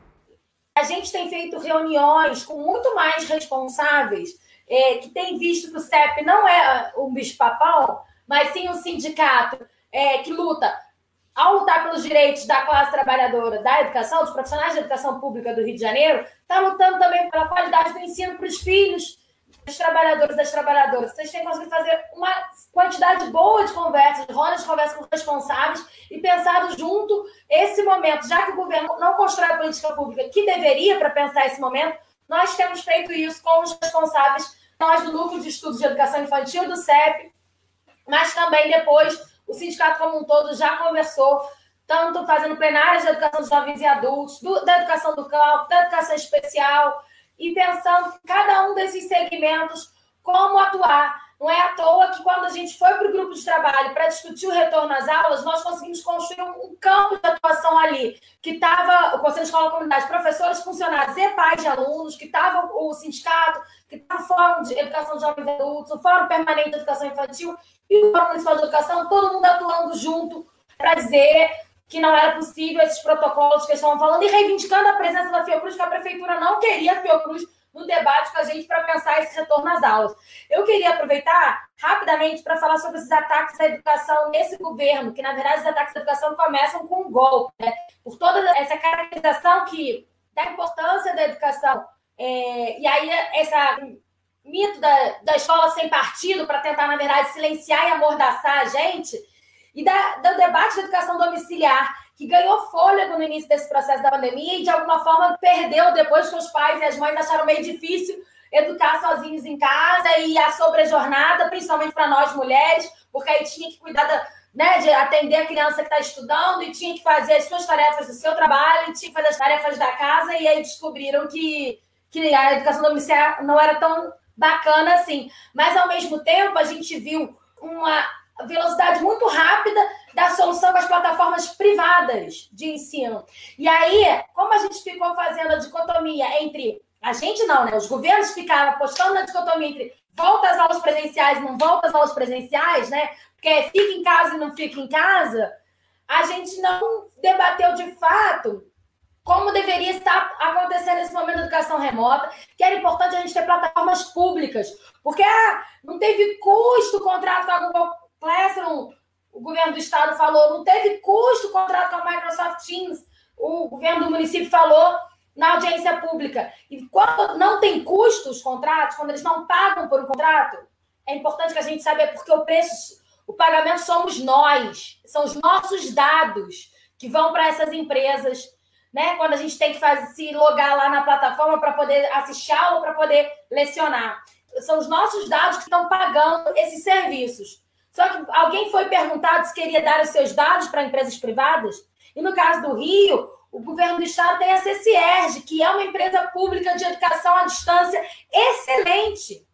A gente tem feito reuniões com muito mais responsáveis, é, que tem visto que o C E P não é um bicho-papão, mas sim um sindicato é, que luta, ao lutar pelos direitos da classe trabalhadora da educação, dos profissionais da educação pública do Rio de Janeiro, está lutando também pela qualidade do ensino para os filhos dos trabalhadores e das trabalhadoras. Vocês têm conseguido fazer uma quantidade boa de conversas, de rodas de conversa com responsáveis e pensado junto esse momento. Já que o governo não constrói a política pública que deveria para pensar esse momento, nós temos feito isso com os responsáveis, nós do Núcleo de Estudos de Educação Infantil do C E P, mas também depois o sindicato como um todo já conversou, tanto fazendo plenárias de educação dos jovens e adultos, do, da educação do campo, da educação especial, e pensando em cada um desses segmentos como atuar. Não é à toa que quando a gente foi para o grupo de trabalho para discutir o retorno às aulas, nós conseguimos construir um campo de atuação ali, que estava o Conselho de Escola e Comunidade, professores, funcionários e pais de alunos, que estava o sindicato, que estava o Fórum de Educação de Jovens e Adultos, o Fórum Permanente de Educação Infantil e o Fórum Municipal de Educação, todo mundo atuando junto para dizer que não era possível esses protocolos que eles estavam falando e reivindicando a presença da Fiocruz, que a prefeitura não queria a Fiocruz no debate com a gente para pensar esse retorno às aulas. Eu queria aproveitar rapidamente para falar sobre esses ataques à educação nesse governo, que na verdade os ataques à educação começam com um golpe, né? Por toda essa caracterização que, da importância da educação, é, e aí essa mito da, da escola sem partido para tentar, na verdade, silenciar e amordaçar a gente, e da, do debate da educação domiciliar, que ganhou fôlego no início desse processo da pandemia e, de alguma forma, perdeu depois que os pais e as mães acharam meio difícil educar sozinhos em casa e a sobrejornada, principalmente para nós mulheres, porque aí tinha que cuidar da, né, de atender a criança que está estudando e tinha que fazer as suas tarefas do seu trabalho e tinha que fazer as tarefas da casa e aí descobriram que, que a educação domiciliar não era tão bacana assim. Mas, ao mesmo tempo, a gente viu uma velocidade muito rápida da solução com as plataformas privadas de ensino. E aí, como a gente ficou fazendo a dicotomia entre... A gente não, né? Os governos ficaram apostando na dicotomia entre volta às aulas presenciais e não volta às aulas presenciais, né? Porque fica em casa e não fica em casa. A gente não debateu de fato como deveria estar acontecendo nesse momento da educação remota, que era importante a gente ter plataformas públicas. Porque ah, não teve custo o contrato com a Google Classroom, o governo do estado falou, não teve custo o contrato com a Microsoft Teams, o governo do município falou na audiência pública. E quando não tem custo os contratos, quando eles não pagam por um contrato, é importante que a gente saiba porque o preço, o pagamento somos nós, são os nossos dados que vão para essas empresas, né? Quando a gente tem que fazer, se logar lá na plataforma para poder assistir aula, para poder lecionar. São os nossos dados que estão pagando esses serviços. Só que alguém foi perguntado se queria dar os seus dados para empresas privadas. E no caso do Rio, o governo do estado tem a CCERJ, que é uma empresa pública de educação à distância excelente.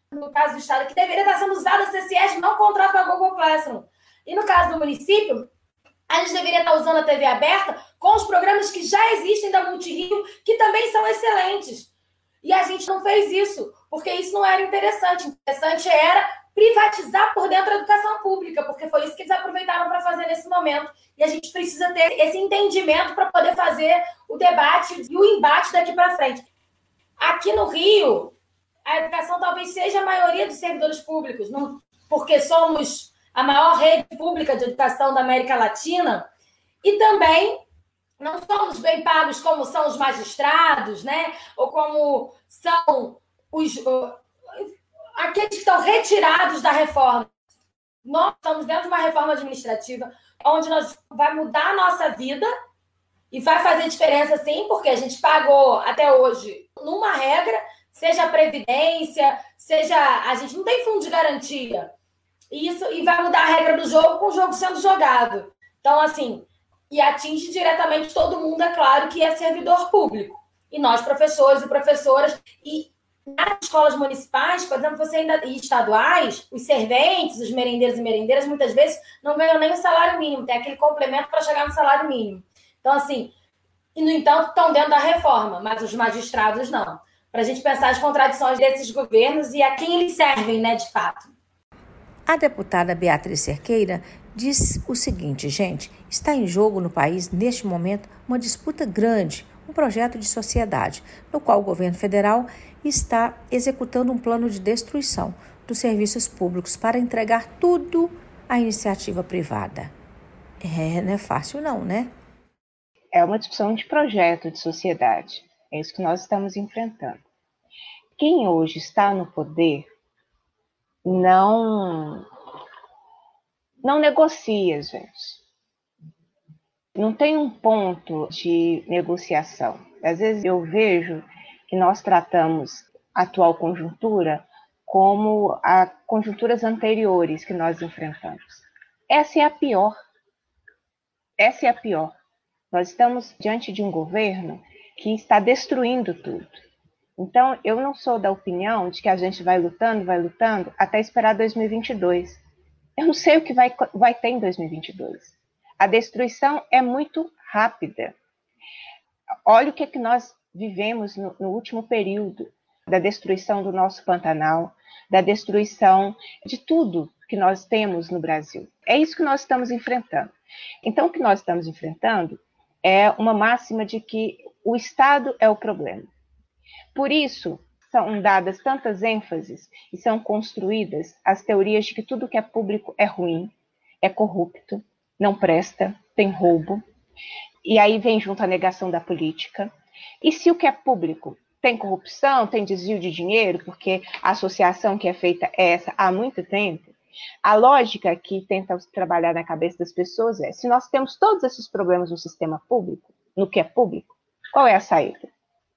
no caso do Estado, que deveria estar sendo usada a C C S, não contrato com a Google Classroom. E no caso do município, a gente deveria estar usando a T V aberta com os programas que já existem da Multirio, que também são excelentes. E a gente não fez isso, porque isso não era interessante. O interessante era privatizar por dentro a educação pública, porque foi isso que eles aproveitaram para fazer nesse momento. E a gente precisa ter esse entendimento para poder fazer o debate e o embate daqui para frente. Aqui no Rio, a educação talvez seja a maioria dos servidores públicos, não, porque somos a maior rede pública de educação da América Latina, e também não somos bem pagos como são os magistrados, né? Ou como são os, aqueles que estão retirados da reforma. Nós estamos dentro de uma reforma administrativa onde nós vai mudar a nossa vida e vai fazer diferença, sim, porque a gente pagou até hoje numa regra, seja a Previdência, seja... A gente não tem fundo de garantia. E, isso, e vai mudar a regra do jogo com o jogo sendo jogado. Então, assim, e atinge diretamente todo mundo, é claro, que é servidor público. E nós, professores e professoras, e nas escolas municipais, por exemplo, você ainda, e estaduais, os serventes, os merendeiros e merendeiras, muitas vezes não ganham nem o salário mínimo, tem aquele complemento para chegar no salário mínimo. Então, assim, e no entanto, estão dentro da reforma, mas os magistrados não. Para a gente pensar as contradições desses governos e a quem eles servem, né, de fato. A deputada Beatriz Cerqueira diz o seguinte, gente, está em jogo no país, neste momento, uma disputa grande, um projeto de sociedade, no qual o governo federal está executando um plano de destruição dos serviços públicos para entregar tudo à iniciativa privada. É, não é fácil não, né? É uma discussão de projeto de sociedade. É isso que nós estamos enfrentando. Quem hoje está no poder não, não negocia, gente. Não tem um ponto de negociação. Às vezes eu vejo que nós tratamos a atual conjuntura como as conjunturas anteriores que nós enfrentamos. Essa é a pior. Essa é a pior. Nós estamos diante de um governo que está destruindo tudo. Então, eu não sou da opinião de que a gente vai lutando, vai lutando, até esperar dois mil e vinte e dois. Eu não sei o que vai, vai ter em dois mil e vinte e dois. A destruição é muito rápida. Olha o que, é que nós vivemos no, no último período, da destruição do nosso Pantanal, da destruição de tudo que nós temos no Brasil. É isso que nós estamos enfrentando. Então, o que nós estamos enfrentando é uma máxima de que o Estado é o problema. Por isso, são dadas tantas ênfases e são construídas as teorias de que tudo que é público é ruim, é corrupto, não presta, tem roubo. E aí vem junto a negação da política. E se o que é público tem corrupção, tem desvio de dinheiro, porque a associação que é feita é essa há muito tempo, a lógica que tenta trabalhar na cabeça das pessoas é, se nós temos todos esses problemas no sistema público, no que é público, qual é a saída?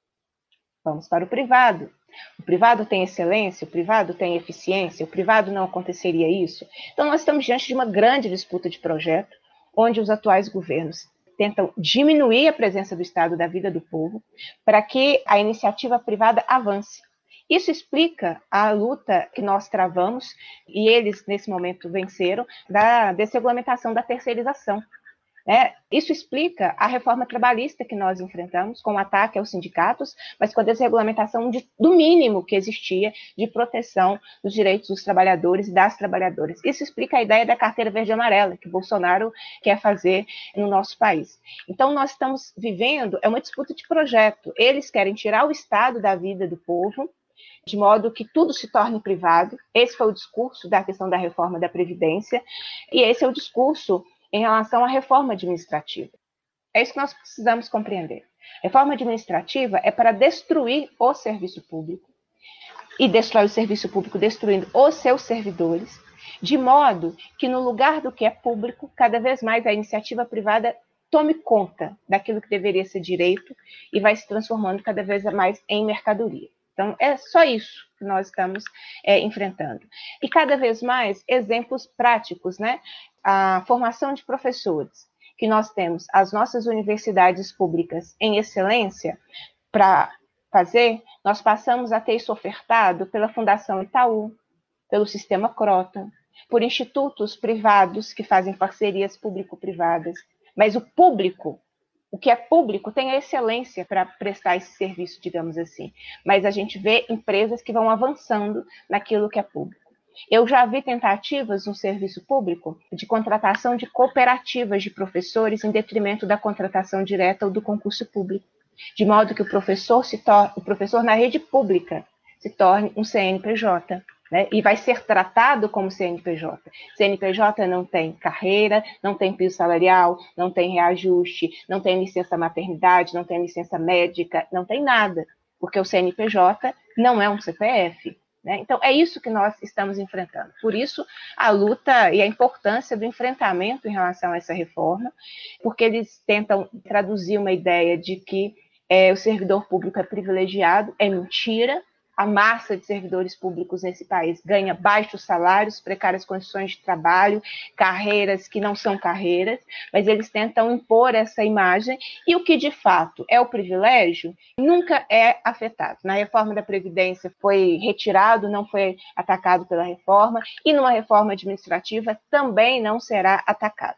Vamos para o privado. O privado tem excelência, o privado tem eficiência, o privado não aconteceria isso. Então nós estamos diante de uma grande disputa de projeto, onde os atuais governos tentam diminuir a presença do Estado da vida do povo, para que a iniciativa privada avance. Isso explica a luta que nós travamos, e eles, nesse momento, venceram, da desregulamentação da terceirização. É, isso explica a reforma trabalhista que nós enfrentamos, com o ataque aos sindicatos, mas com a desregulamentação de, do mínimo que existia de proteção dos direitos dos trabalhadores e das trabalhadoras. Isso explica a ideia da carteira verde e amarela, que Bolsonaro quer fazer no nosso país. Então, nós estamos vivendo, é uma disputa de projeto. Eles querem tirar o Estado da vida do povo, de modo que tudo se torne privado. Esse foi o discurso da questão da reforma da Previdência, e esse é o discurso em relação à reforma administrativa. É isso que nós precisamos compreender. Reforma administrativa é para destruir o serviço público, e destrói o serviço público destruindo os seus servidores, de modo que no lugar do que é público, cada vez mais a iniciativa privada tome conta daquilo que deveria ser direito e vai se transformando cada vez mais em mercadoria. Então, é só isso que nós estamos é, enfrentando. E cada vez mais exemplos práticos, né? A formação de professores, que nós temos as nossas universidades públicas em excelência para fazer, nós passamos a ter isso ofertado pela Fundação Itaú, pelo Sistema Croton, por institutos privados que fazem parcerias público-privadas. Mas o público, o que é público, tem a excelência para prestar esse serviço, digamos assim. Mas a gente vê empresas que vão avançando naquilo que é público. Eu já vi tentativas no serviço público de contratação de cooperativas de professores em detrimento da contratação direta ou do concurso público, de modo que o professor, se tor- o professor na rede pública se torne um C N P J, né? E vai ser tratado como C N P J. C N P J não tem carreira, não tem piso salarial, não tem reajuste, não tem licença maternidade, não tem licença médica, não tem nada, porque o C N P J não é um C P F. Né? Então, é isso que nós estamos enfrentando. Por isso, a luta e a importância do enfrentamento em relação a essa reforma, porque eles tentam traduzir uma ideia de que é, o servidor público é privilegiado, é mentira. A massa de servidores públicos nesse país ganha baixos salários, precárias condições de trabalho, carreiras que não são carreiras, mas eles tentam impor essa imagem, e o que de fato é o privilégio nunca é afetado. Na reforma da Previdência foi retirado, não foi atacado pela reforma, e numa reforma administrativa também não será atacado.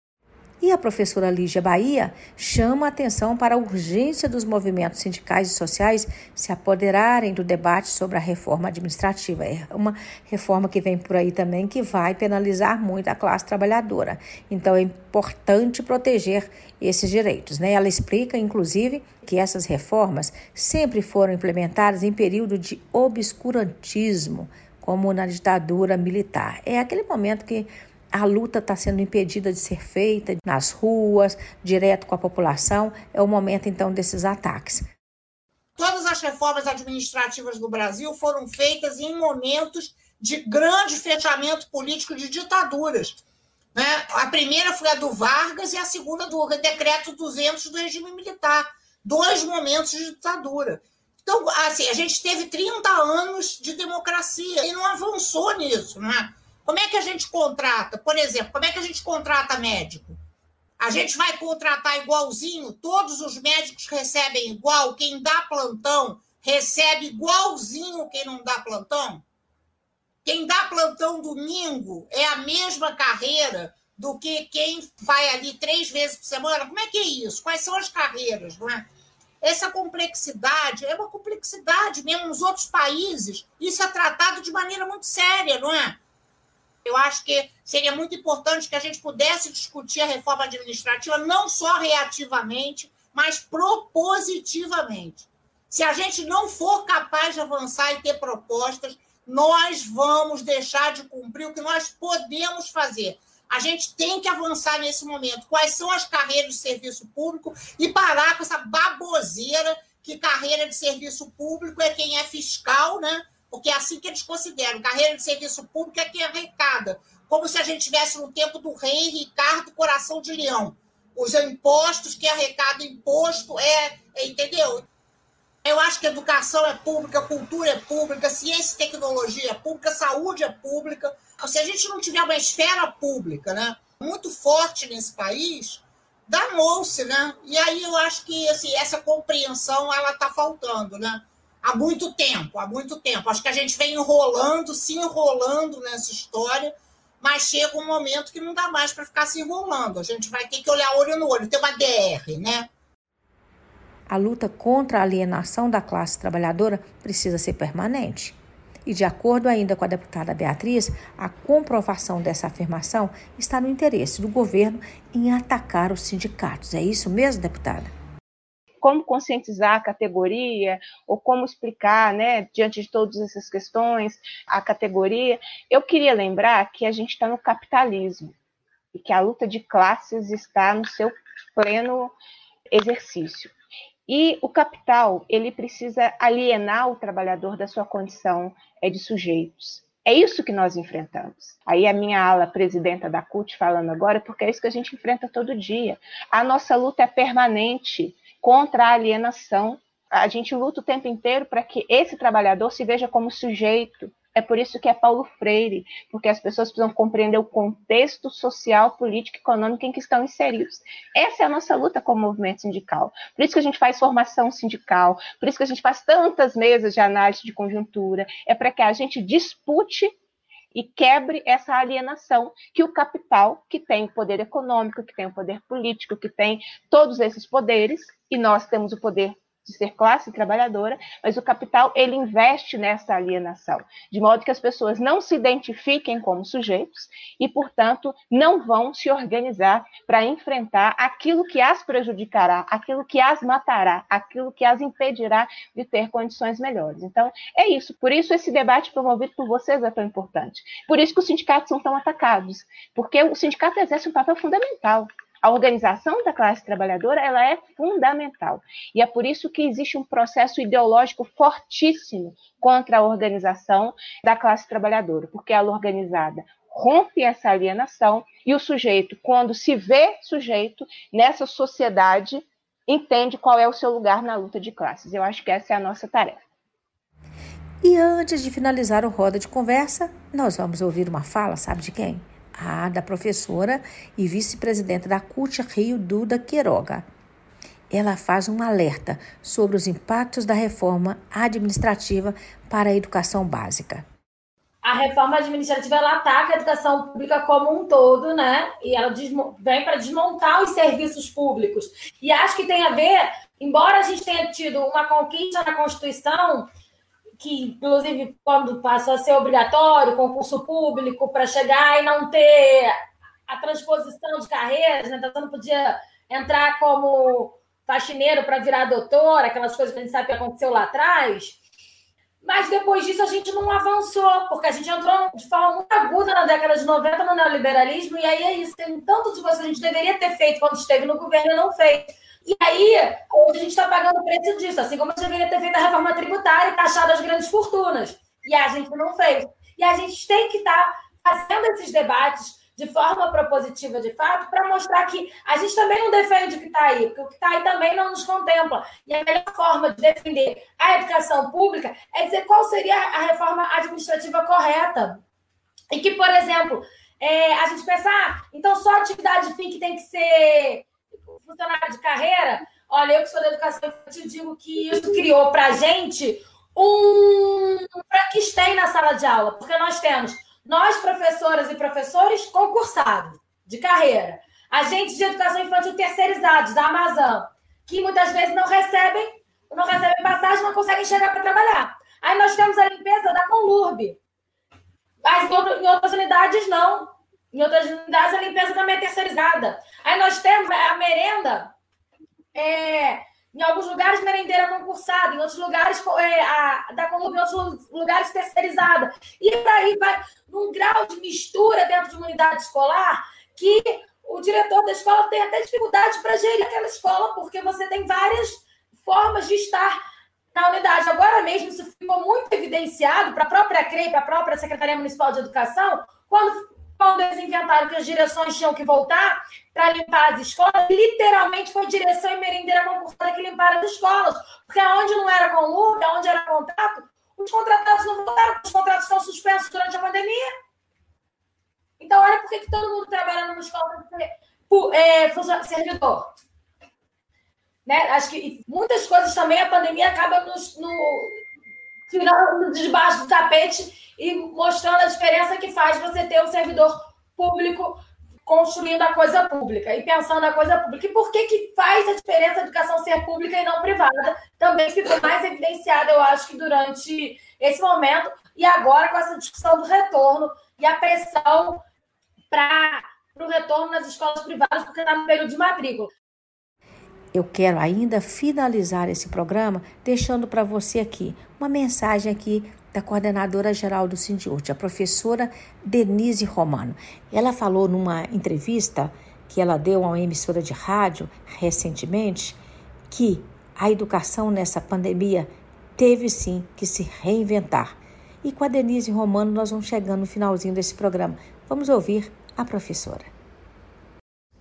E a professora Lígia Bahia chama a atenção para a urgência dos movimentos sindicais e sociais se apoderarem do debate sobre a reforma administrativa. É uma reforma que vem por aí também que vai penalizar muito a classe trabalhadora. Então é importante proteger esses direitos, né? Ela explica, inclusive, que essas reformas sempre foram implementadas em período de obscurantismo, como na ditadura militar. É aquele momento que a luta está sendo impedida de ser feita nas ruas, direto com a população. É o momento, então, desses ataques. Todas as reformas administrativas do Brasil foram feitas em momentos de grande fechamento político de ditaduras. Né? A primeira foi a do Vargas e a segunda do decreto duzentos do regime militar. Dois momentos de ditadura. Então, assim, a gente teve trinta anos de democracia e não avançou nisso, né? Como é que a gente contrata? Por exemplo, como é que a gente contrata médico? A gente vai contratar igualzinho? Todos os médicos recebem igual? Quem dá plantão recebe igualzinho quem não dá plantão? Quem dá plantão domingo é a mesma carreira do que quem vai ali três vezes por semana? Como é que é isso? Quais são as carreiras, não é? Essa complexidade é uma complexidade mesmo nos outros países. Isso é tratado de maneira muito séria, não é? Eu acho que seria muito importante que a gente pudesse discutir a reforma administrativa não só reativamente, mas propositivamente. Se a gente não for capaz de avançar e ter propostas, nós vamos deixar de cumprir o que nós podemos fazer. A gente tem que avançar nesse momento. Quais são as carreiras de serviço público e parar com essa baboseira que carreira de serviço público é quem é fiscal, né? Porque é assim que eles consideram. Carreira de serviço público é quem arrecada. Como se a gente estivesse no tempo do rei Ricardo Coração de Leão. Os impostos, que arrecada imposto, é, é, entendeu? Eu acho que educação é pública, cultura é pública, ciência e tecnologia é pública, saúde é pública. Se a gente não tiver uma esfera pública, né, muito forte nesse país, danou-se, né? E aí eu acho que assim, essa compreensão ela está faltando, né? Há muito tempo, há muito tempo. Acho que a gente vem enrolando, se enrolando nessa história, mas chega um momento que não dá mais para ficar se enrolando. A gente vai ter que olhar olho no olho, ter uma D R, né? A luta contra a alienação da classe trabalhadora precisa ser permanente. E, de acordo ainda com a deputada Beatriz, a comprovação dessa afirmação está no interesse do governo em atacar os sindicatos. É isso mesmo, deputada? Como conscientizar a categoria, ou como explicar, né, diante de todas essas questões, a categoria. Eu queria lembrar que a gente está no capitalismo e que a luta de classes está no seu pleno exercício. E o capital, ele precisa alienar o trabalhador da sua condição de sujeitos. É isso que nós enfrentamos. Aí a minha ala presidenta da C U T falando agora, porque é isso que a gente enfrenta todo dia. A nossa luta é permanente contra a alienação. A gente luta o tempo inteiro para que esse trabalhador se veja como sujeito, É por isso que é Paulo Freire, porque as pessoas precisam compreender o contexto social, político e econômico em que estão inseridos. Essa é a nossa luta como movimento sindical. Por isso que a gente faz formação sindical, por isso que a gente faz tantas mesas de análise de conjuntura, é para que a gente dispute e quebre essa alienação que o capital, que tem o poder econômico, que tem o poder político, que tem todos esses poderes, e nós temos o poder de ser classe trabalhadora, mas o capital, ele investe nessa alienação, de modo que as pessoas não se identifiquem como sujeitos e, portanto, não vão se organizar para enfrentar aquilo que as prejudicará, aquilo que as matará, aquilo que as impedirá de ter condições melhores. Então, é isso. Por isso, esse debate promovido por vocês é tão importante. Por isso que os sindicatos são tão atacados, porque o sindicato exerce um papel fundamental. A organização da classe trabalhadora, ela é fundamental. E é por isso que existe um processo ideológico fortíssimo contra a organização da classe trabalhadora, porque ela organizada rompe essa alienação e o sujeito, quando se vê sujeito nessa sociedade, entende qual é o seu lugar na luta de classes. Eu acho que essa é a nossa tarefa. E antes de finalizar o Roda de Conversa, nós vamos ouvir uma fala, sabe de quem? Ah, da professora e vice-presidente da C U T Rio, Duda Quiroga. Ela faz um alerta sobre os impactos da reforma administrativa para a educação básica. A reforma administrativa, ela ataca a educação pública como um todo, né? E ela desmo- vem para desmontar os serviços públicos. E acho que tem a ver, embora a gente tenha tido uma conquista na Constituição, que, inclusive, quando passou a ser obrigatório, concurso público, para chegar e não ter a transposição de carreiras, né? Então, você não podia entrar como faxineiro para virar doutor, aquelas coisas que a gente sabe que aconteceu lá atrás. Mas, depois disso, a gente não avançou, porque a gente entrou de forma muito aguda na década de noventa no neoliberalismo, e aí é isso, tem tanto de coisa que a gente deveria ter feito quando esteve no governo e não fez. E aí, hoje a gente está pagando o preço disso, assim como a gente deveria ter feito a reforma tributária e taxado as grandes fortunas. E a gente não fez. E a gente tem que estar tá fazendo esses debates de forma propositiva, de fato, para mostrar que a gente também não defende o que está aí, porque o que está aí também não nos contempla. E a melhor forma de defender a educação pública é dizer qual seria a reforma administrativa correta. E que, por exemplo, é, a gente pensa, ah, então só atividade fim que tem que ser funcionário de carreira. Olha, eu que sou da educação infantil digo que isso criou para a gente um Frankenstein na sala de aula, porque nós temos nós, professoras e professores, concursados de carreira, agentes de educação infantil terceirizados da Amazon, que muitas vezes não recebem, não recebem passagem, não conseguem chegar para trabalhar. Aí nós temos a limpeza da Conlurb, mas em outras unidades não. Em outras unidades, a limpeza também é terceirizada. Aí nós temos a merenda, é, em alguns lugares, merendeira concursada, em outros lugares, é, a, da Conlurb, em outros lugares, terceirizada. E daí vai num grau de mistura dentro de uma unidade escolar que o diretor da escola tem até dificuldade para gerir aquela escola, porque você tem várias formas de estar na unidade. Agora mesmo, isso ficou muito evidenciado para a própria C R E I, para a própria Secretaria Municipal de Educação, quando... Quando eles inventaram que as direções tinham que voltar para limpar as escolas, literalmente foi direção e merendeira concursada que limparam as escolas. Porque onde não era Conlurb, onde era contrato, os contratados não voltaram, os contratos estão suspensos durante a pandemia. Então, olha por que todo mundo trabalha numa escola é, servidor. Né? Acho que muitas coisas também a pandemia acaba nos, no, tirando debaixo do tapete e mostrando a diferença que faz você ter um servidor público construindo a coisa pública e pensando a coisa pública. E por que que faz a diferença a educação ser pública e não privada? Também ficou mais evidenciado, eu acho, que durante esse momento e agora com essa discussão do retorno e a pressão para o retorno nas escolas privadas, porque está no período de matrícula. Eu quero ainda finalizar esse programa deixando para você aqui uma mensagem aqui da coordenadora geral do Sindiúrte, a professora Denise Romano. Ela falou numa entrevista que ela deu a uma emissora de rádio recentemente que a educação nessa pandemia teve sim que se reinventar. E com a Denise Romano nós vamos chegando no finalzinho desse programa. Vamos ouvir a professora.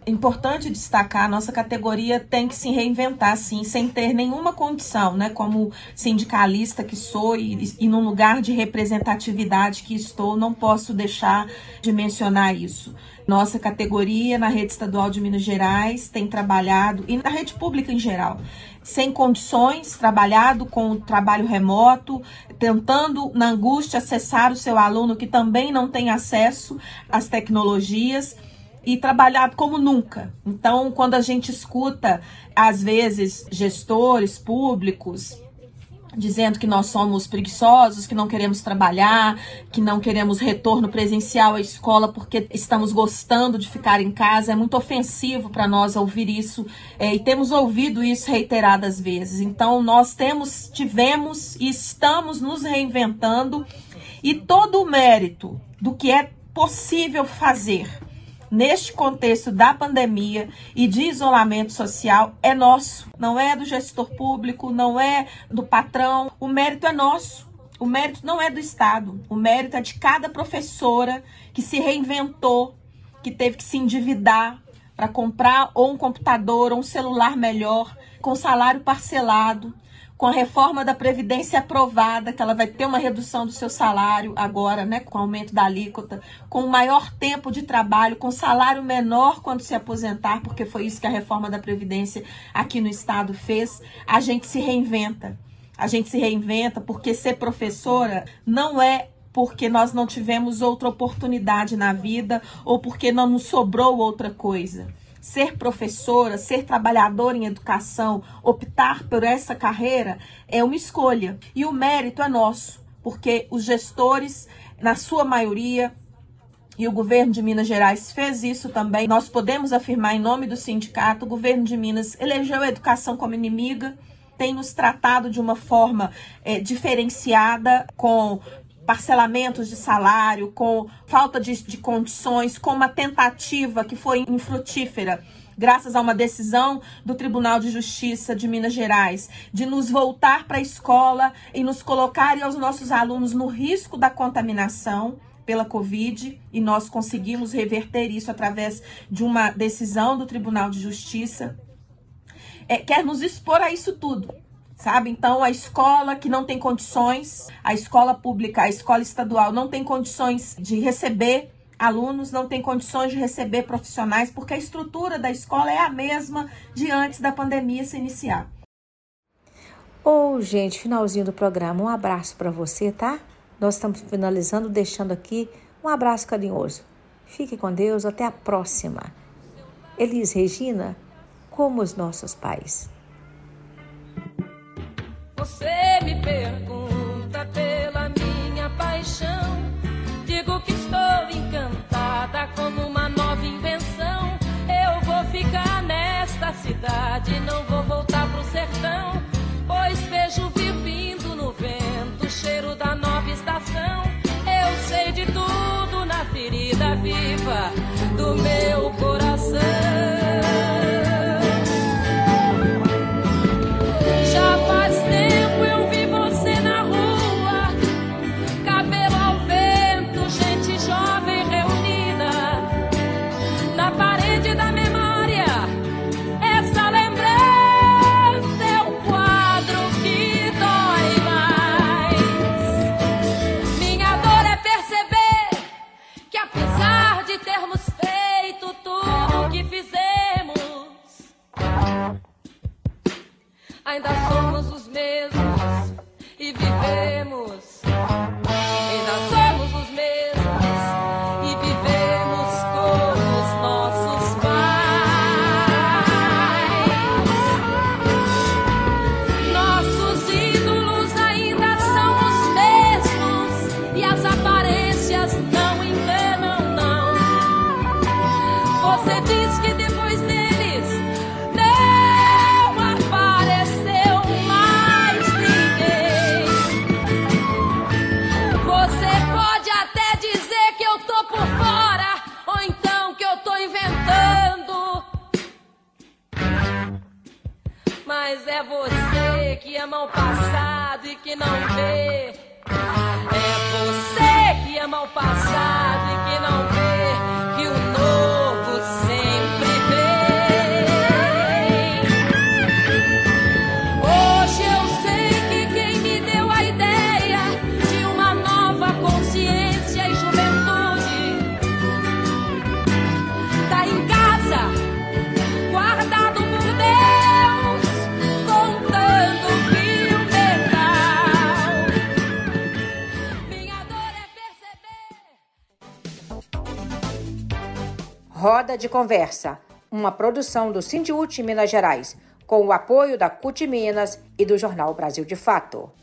É importante destacar, a nossa categoria tem que se reinventar, sim, sem ter nenhuma condição, né? Como sindicalista que sou e, e num lugar de representatividade que estou, não posso deixar de mencionar isso. Nossa categoria na rede estadual de Minas Gerais tem trabalhado, e na rede pública em geral, sem condições, trabalhado com o trabalho remoto, tentando, na angústia, acessar o seu aluno que também não tem acesso às tecnologias, e trabalhado como nunca. Então, quando a gente escuta, às vezes, gestores públicos dizendo que nós somos preguiçosos, que não queremos trabalhar, que não queremos retorno presencial à escola porque estamos gostando de ficar em casa, é muito ofensivo para nós ouvir isso, é, e temos ouvido isso reiteradas vezes. Então, nós temos, tivemos e estamos nos reinventando, e todo o mérito do que é possível fazer neste contexto da pandemia e de isolamento social é nosso, não é do gestor público, não é do patrão, o mérito é nosso, o mérito não é do Estado, o mérito é de cada professora que se reinventou, que teve que se endividar para comprar ou um computador ou um celular melhor, com salário parcelado, com a reforma da Previdência aprovada, que ela vai ter uma redução do seu salário agora, né, com o aumento da alíquota, com maior tempo de trabalho, com salário menor quando se aposentar, porque foi isso que a reforma da Previdência aqui no Estado fez. A gente se reinventa. A gente se reinventa porque ser professora não é porque nós não tivemos outra oportunidade na vida ou porque não nos sobrou outra coisa. Ser professora, ser trabalhadora em educação, optar por essa carreira é uma escolha. E o mérito é nosso, porque os gestores, na sua maioria, e o governo de Minas Gerais fez isso também. Nós podemos afirmar em nome do sindicato, o governo de Minas elegeu a educação como inimiga, tem nos tratado de uma forma é, diferenciada, com parcelamentos de salário, com falta de, de condições, com uma tentativa que foi infrutífera, graças a uma decisão do Tribunal de Justiça de Minas Gerais, de nos voltar para a escola e nos colocar e aos nossos alunos no risco da contaminação pela Covid, e nós conseguimos reverter isso através de uma decisão do Tribunal de Justiça, é, quer nos expor a isso tudo. Sabe? Então, a escola que não tem condições, a escola pública, a escola estadual não tem condições de receber alunos, não tem condições de receber profissionais, porque a estrutura da escola é a mesma de antes da pandemia se iniciar. Ô, gente, finalzinho do programa, um abraço para você, tá? Nós estamos finalizando, deixando aqui um abraço carinhoso. Fique com Deus, até a próxima. Elis Regina, como os nossos pais. Você me pergunta pela minha paixão, digo que estou encantada como uma nova invenção. Eu vou ficar nesta cidade, não vou voltar pro sertão, pois vejo vindo no vento o cheiro da nova estação. Eu sei de tudo na ferida viva do meu coração. Já faz tempo eu vi você na rua, cabelo ao vento, gente jovem reunida na parede da memória. Essa lembrança é um quadro que dói mais. Minha dor é perceber que, apesar de termos feito tudo o que fizemos, ainda somos os mesmos e vivemos. Ainda somos os mesmos e vivemos como os nossos pais. Nossos ídolos ainda são os mesmos e as aparências não enganam, não. Você diz que depois deles não apareceu mais ninguém. Você pode até dizer que eu tô por fora, ou então que eu tô inventando, mas é você que ama o passado e que não vê. É você que ama o passado e que não vê que o novo sempre vem. Roda de Conversa, uma produção do Sindiúti Minas Gerais, com o apoio da C U T Minas e do Jornal Brasil de Fato.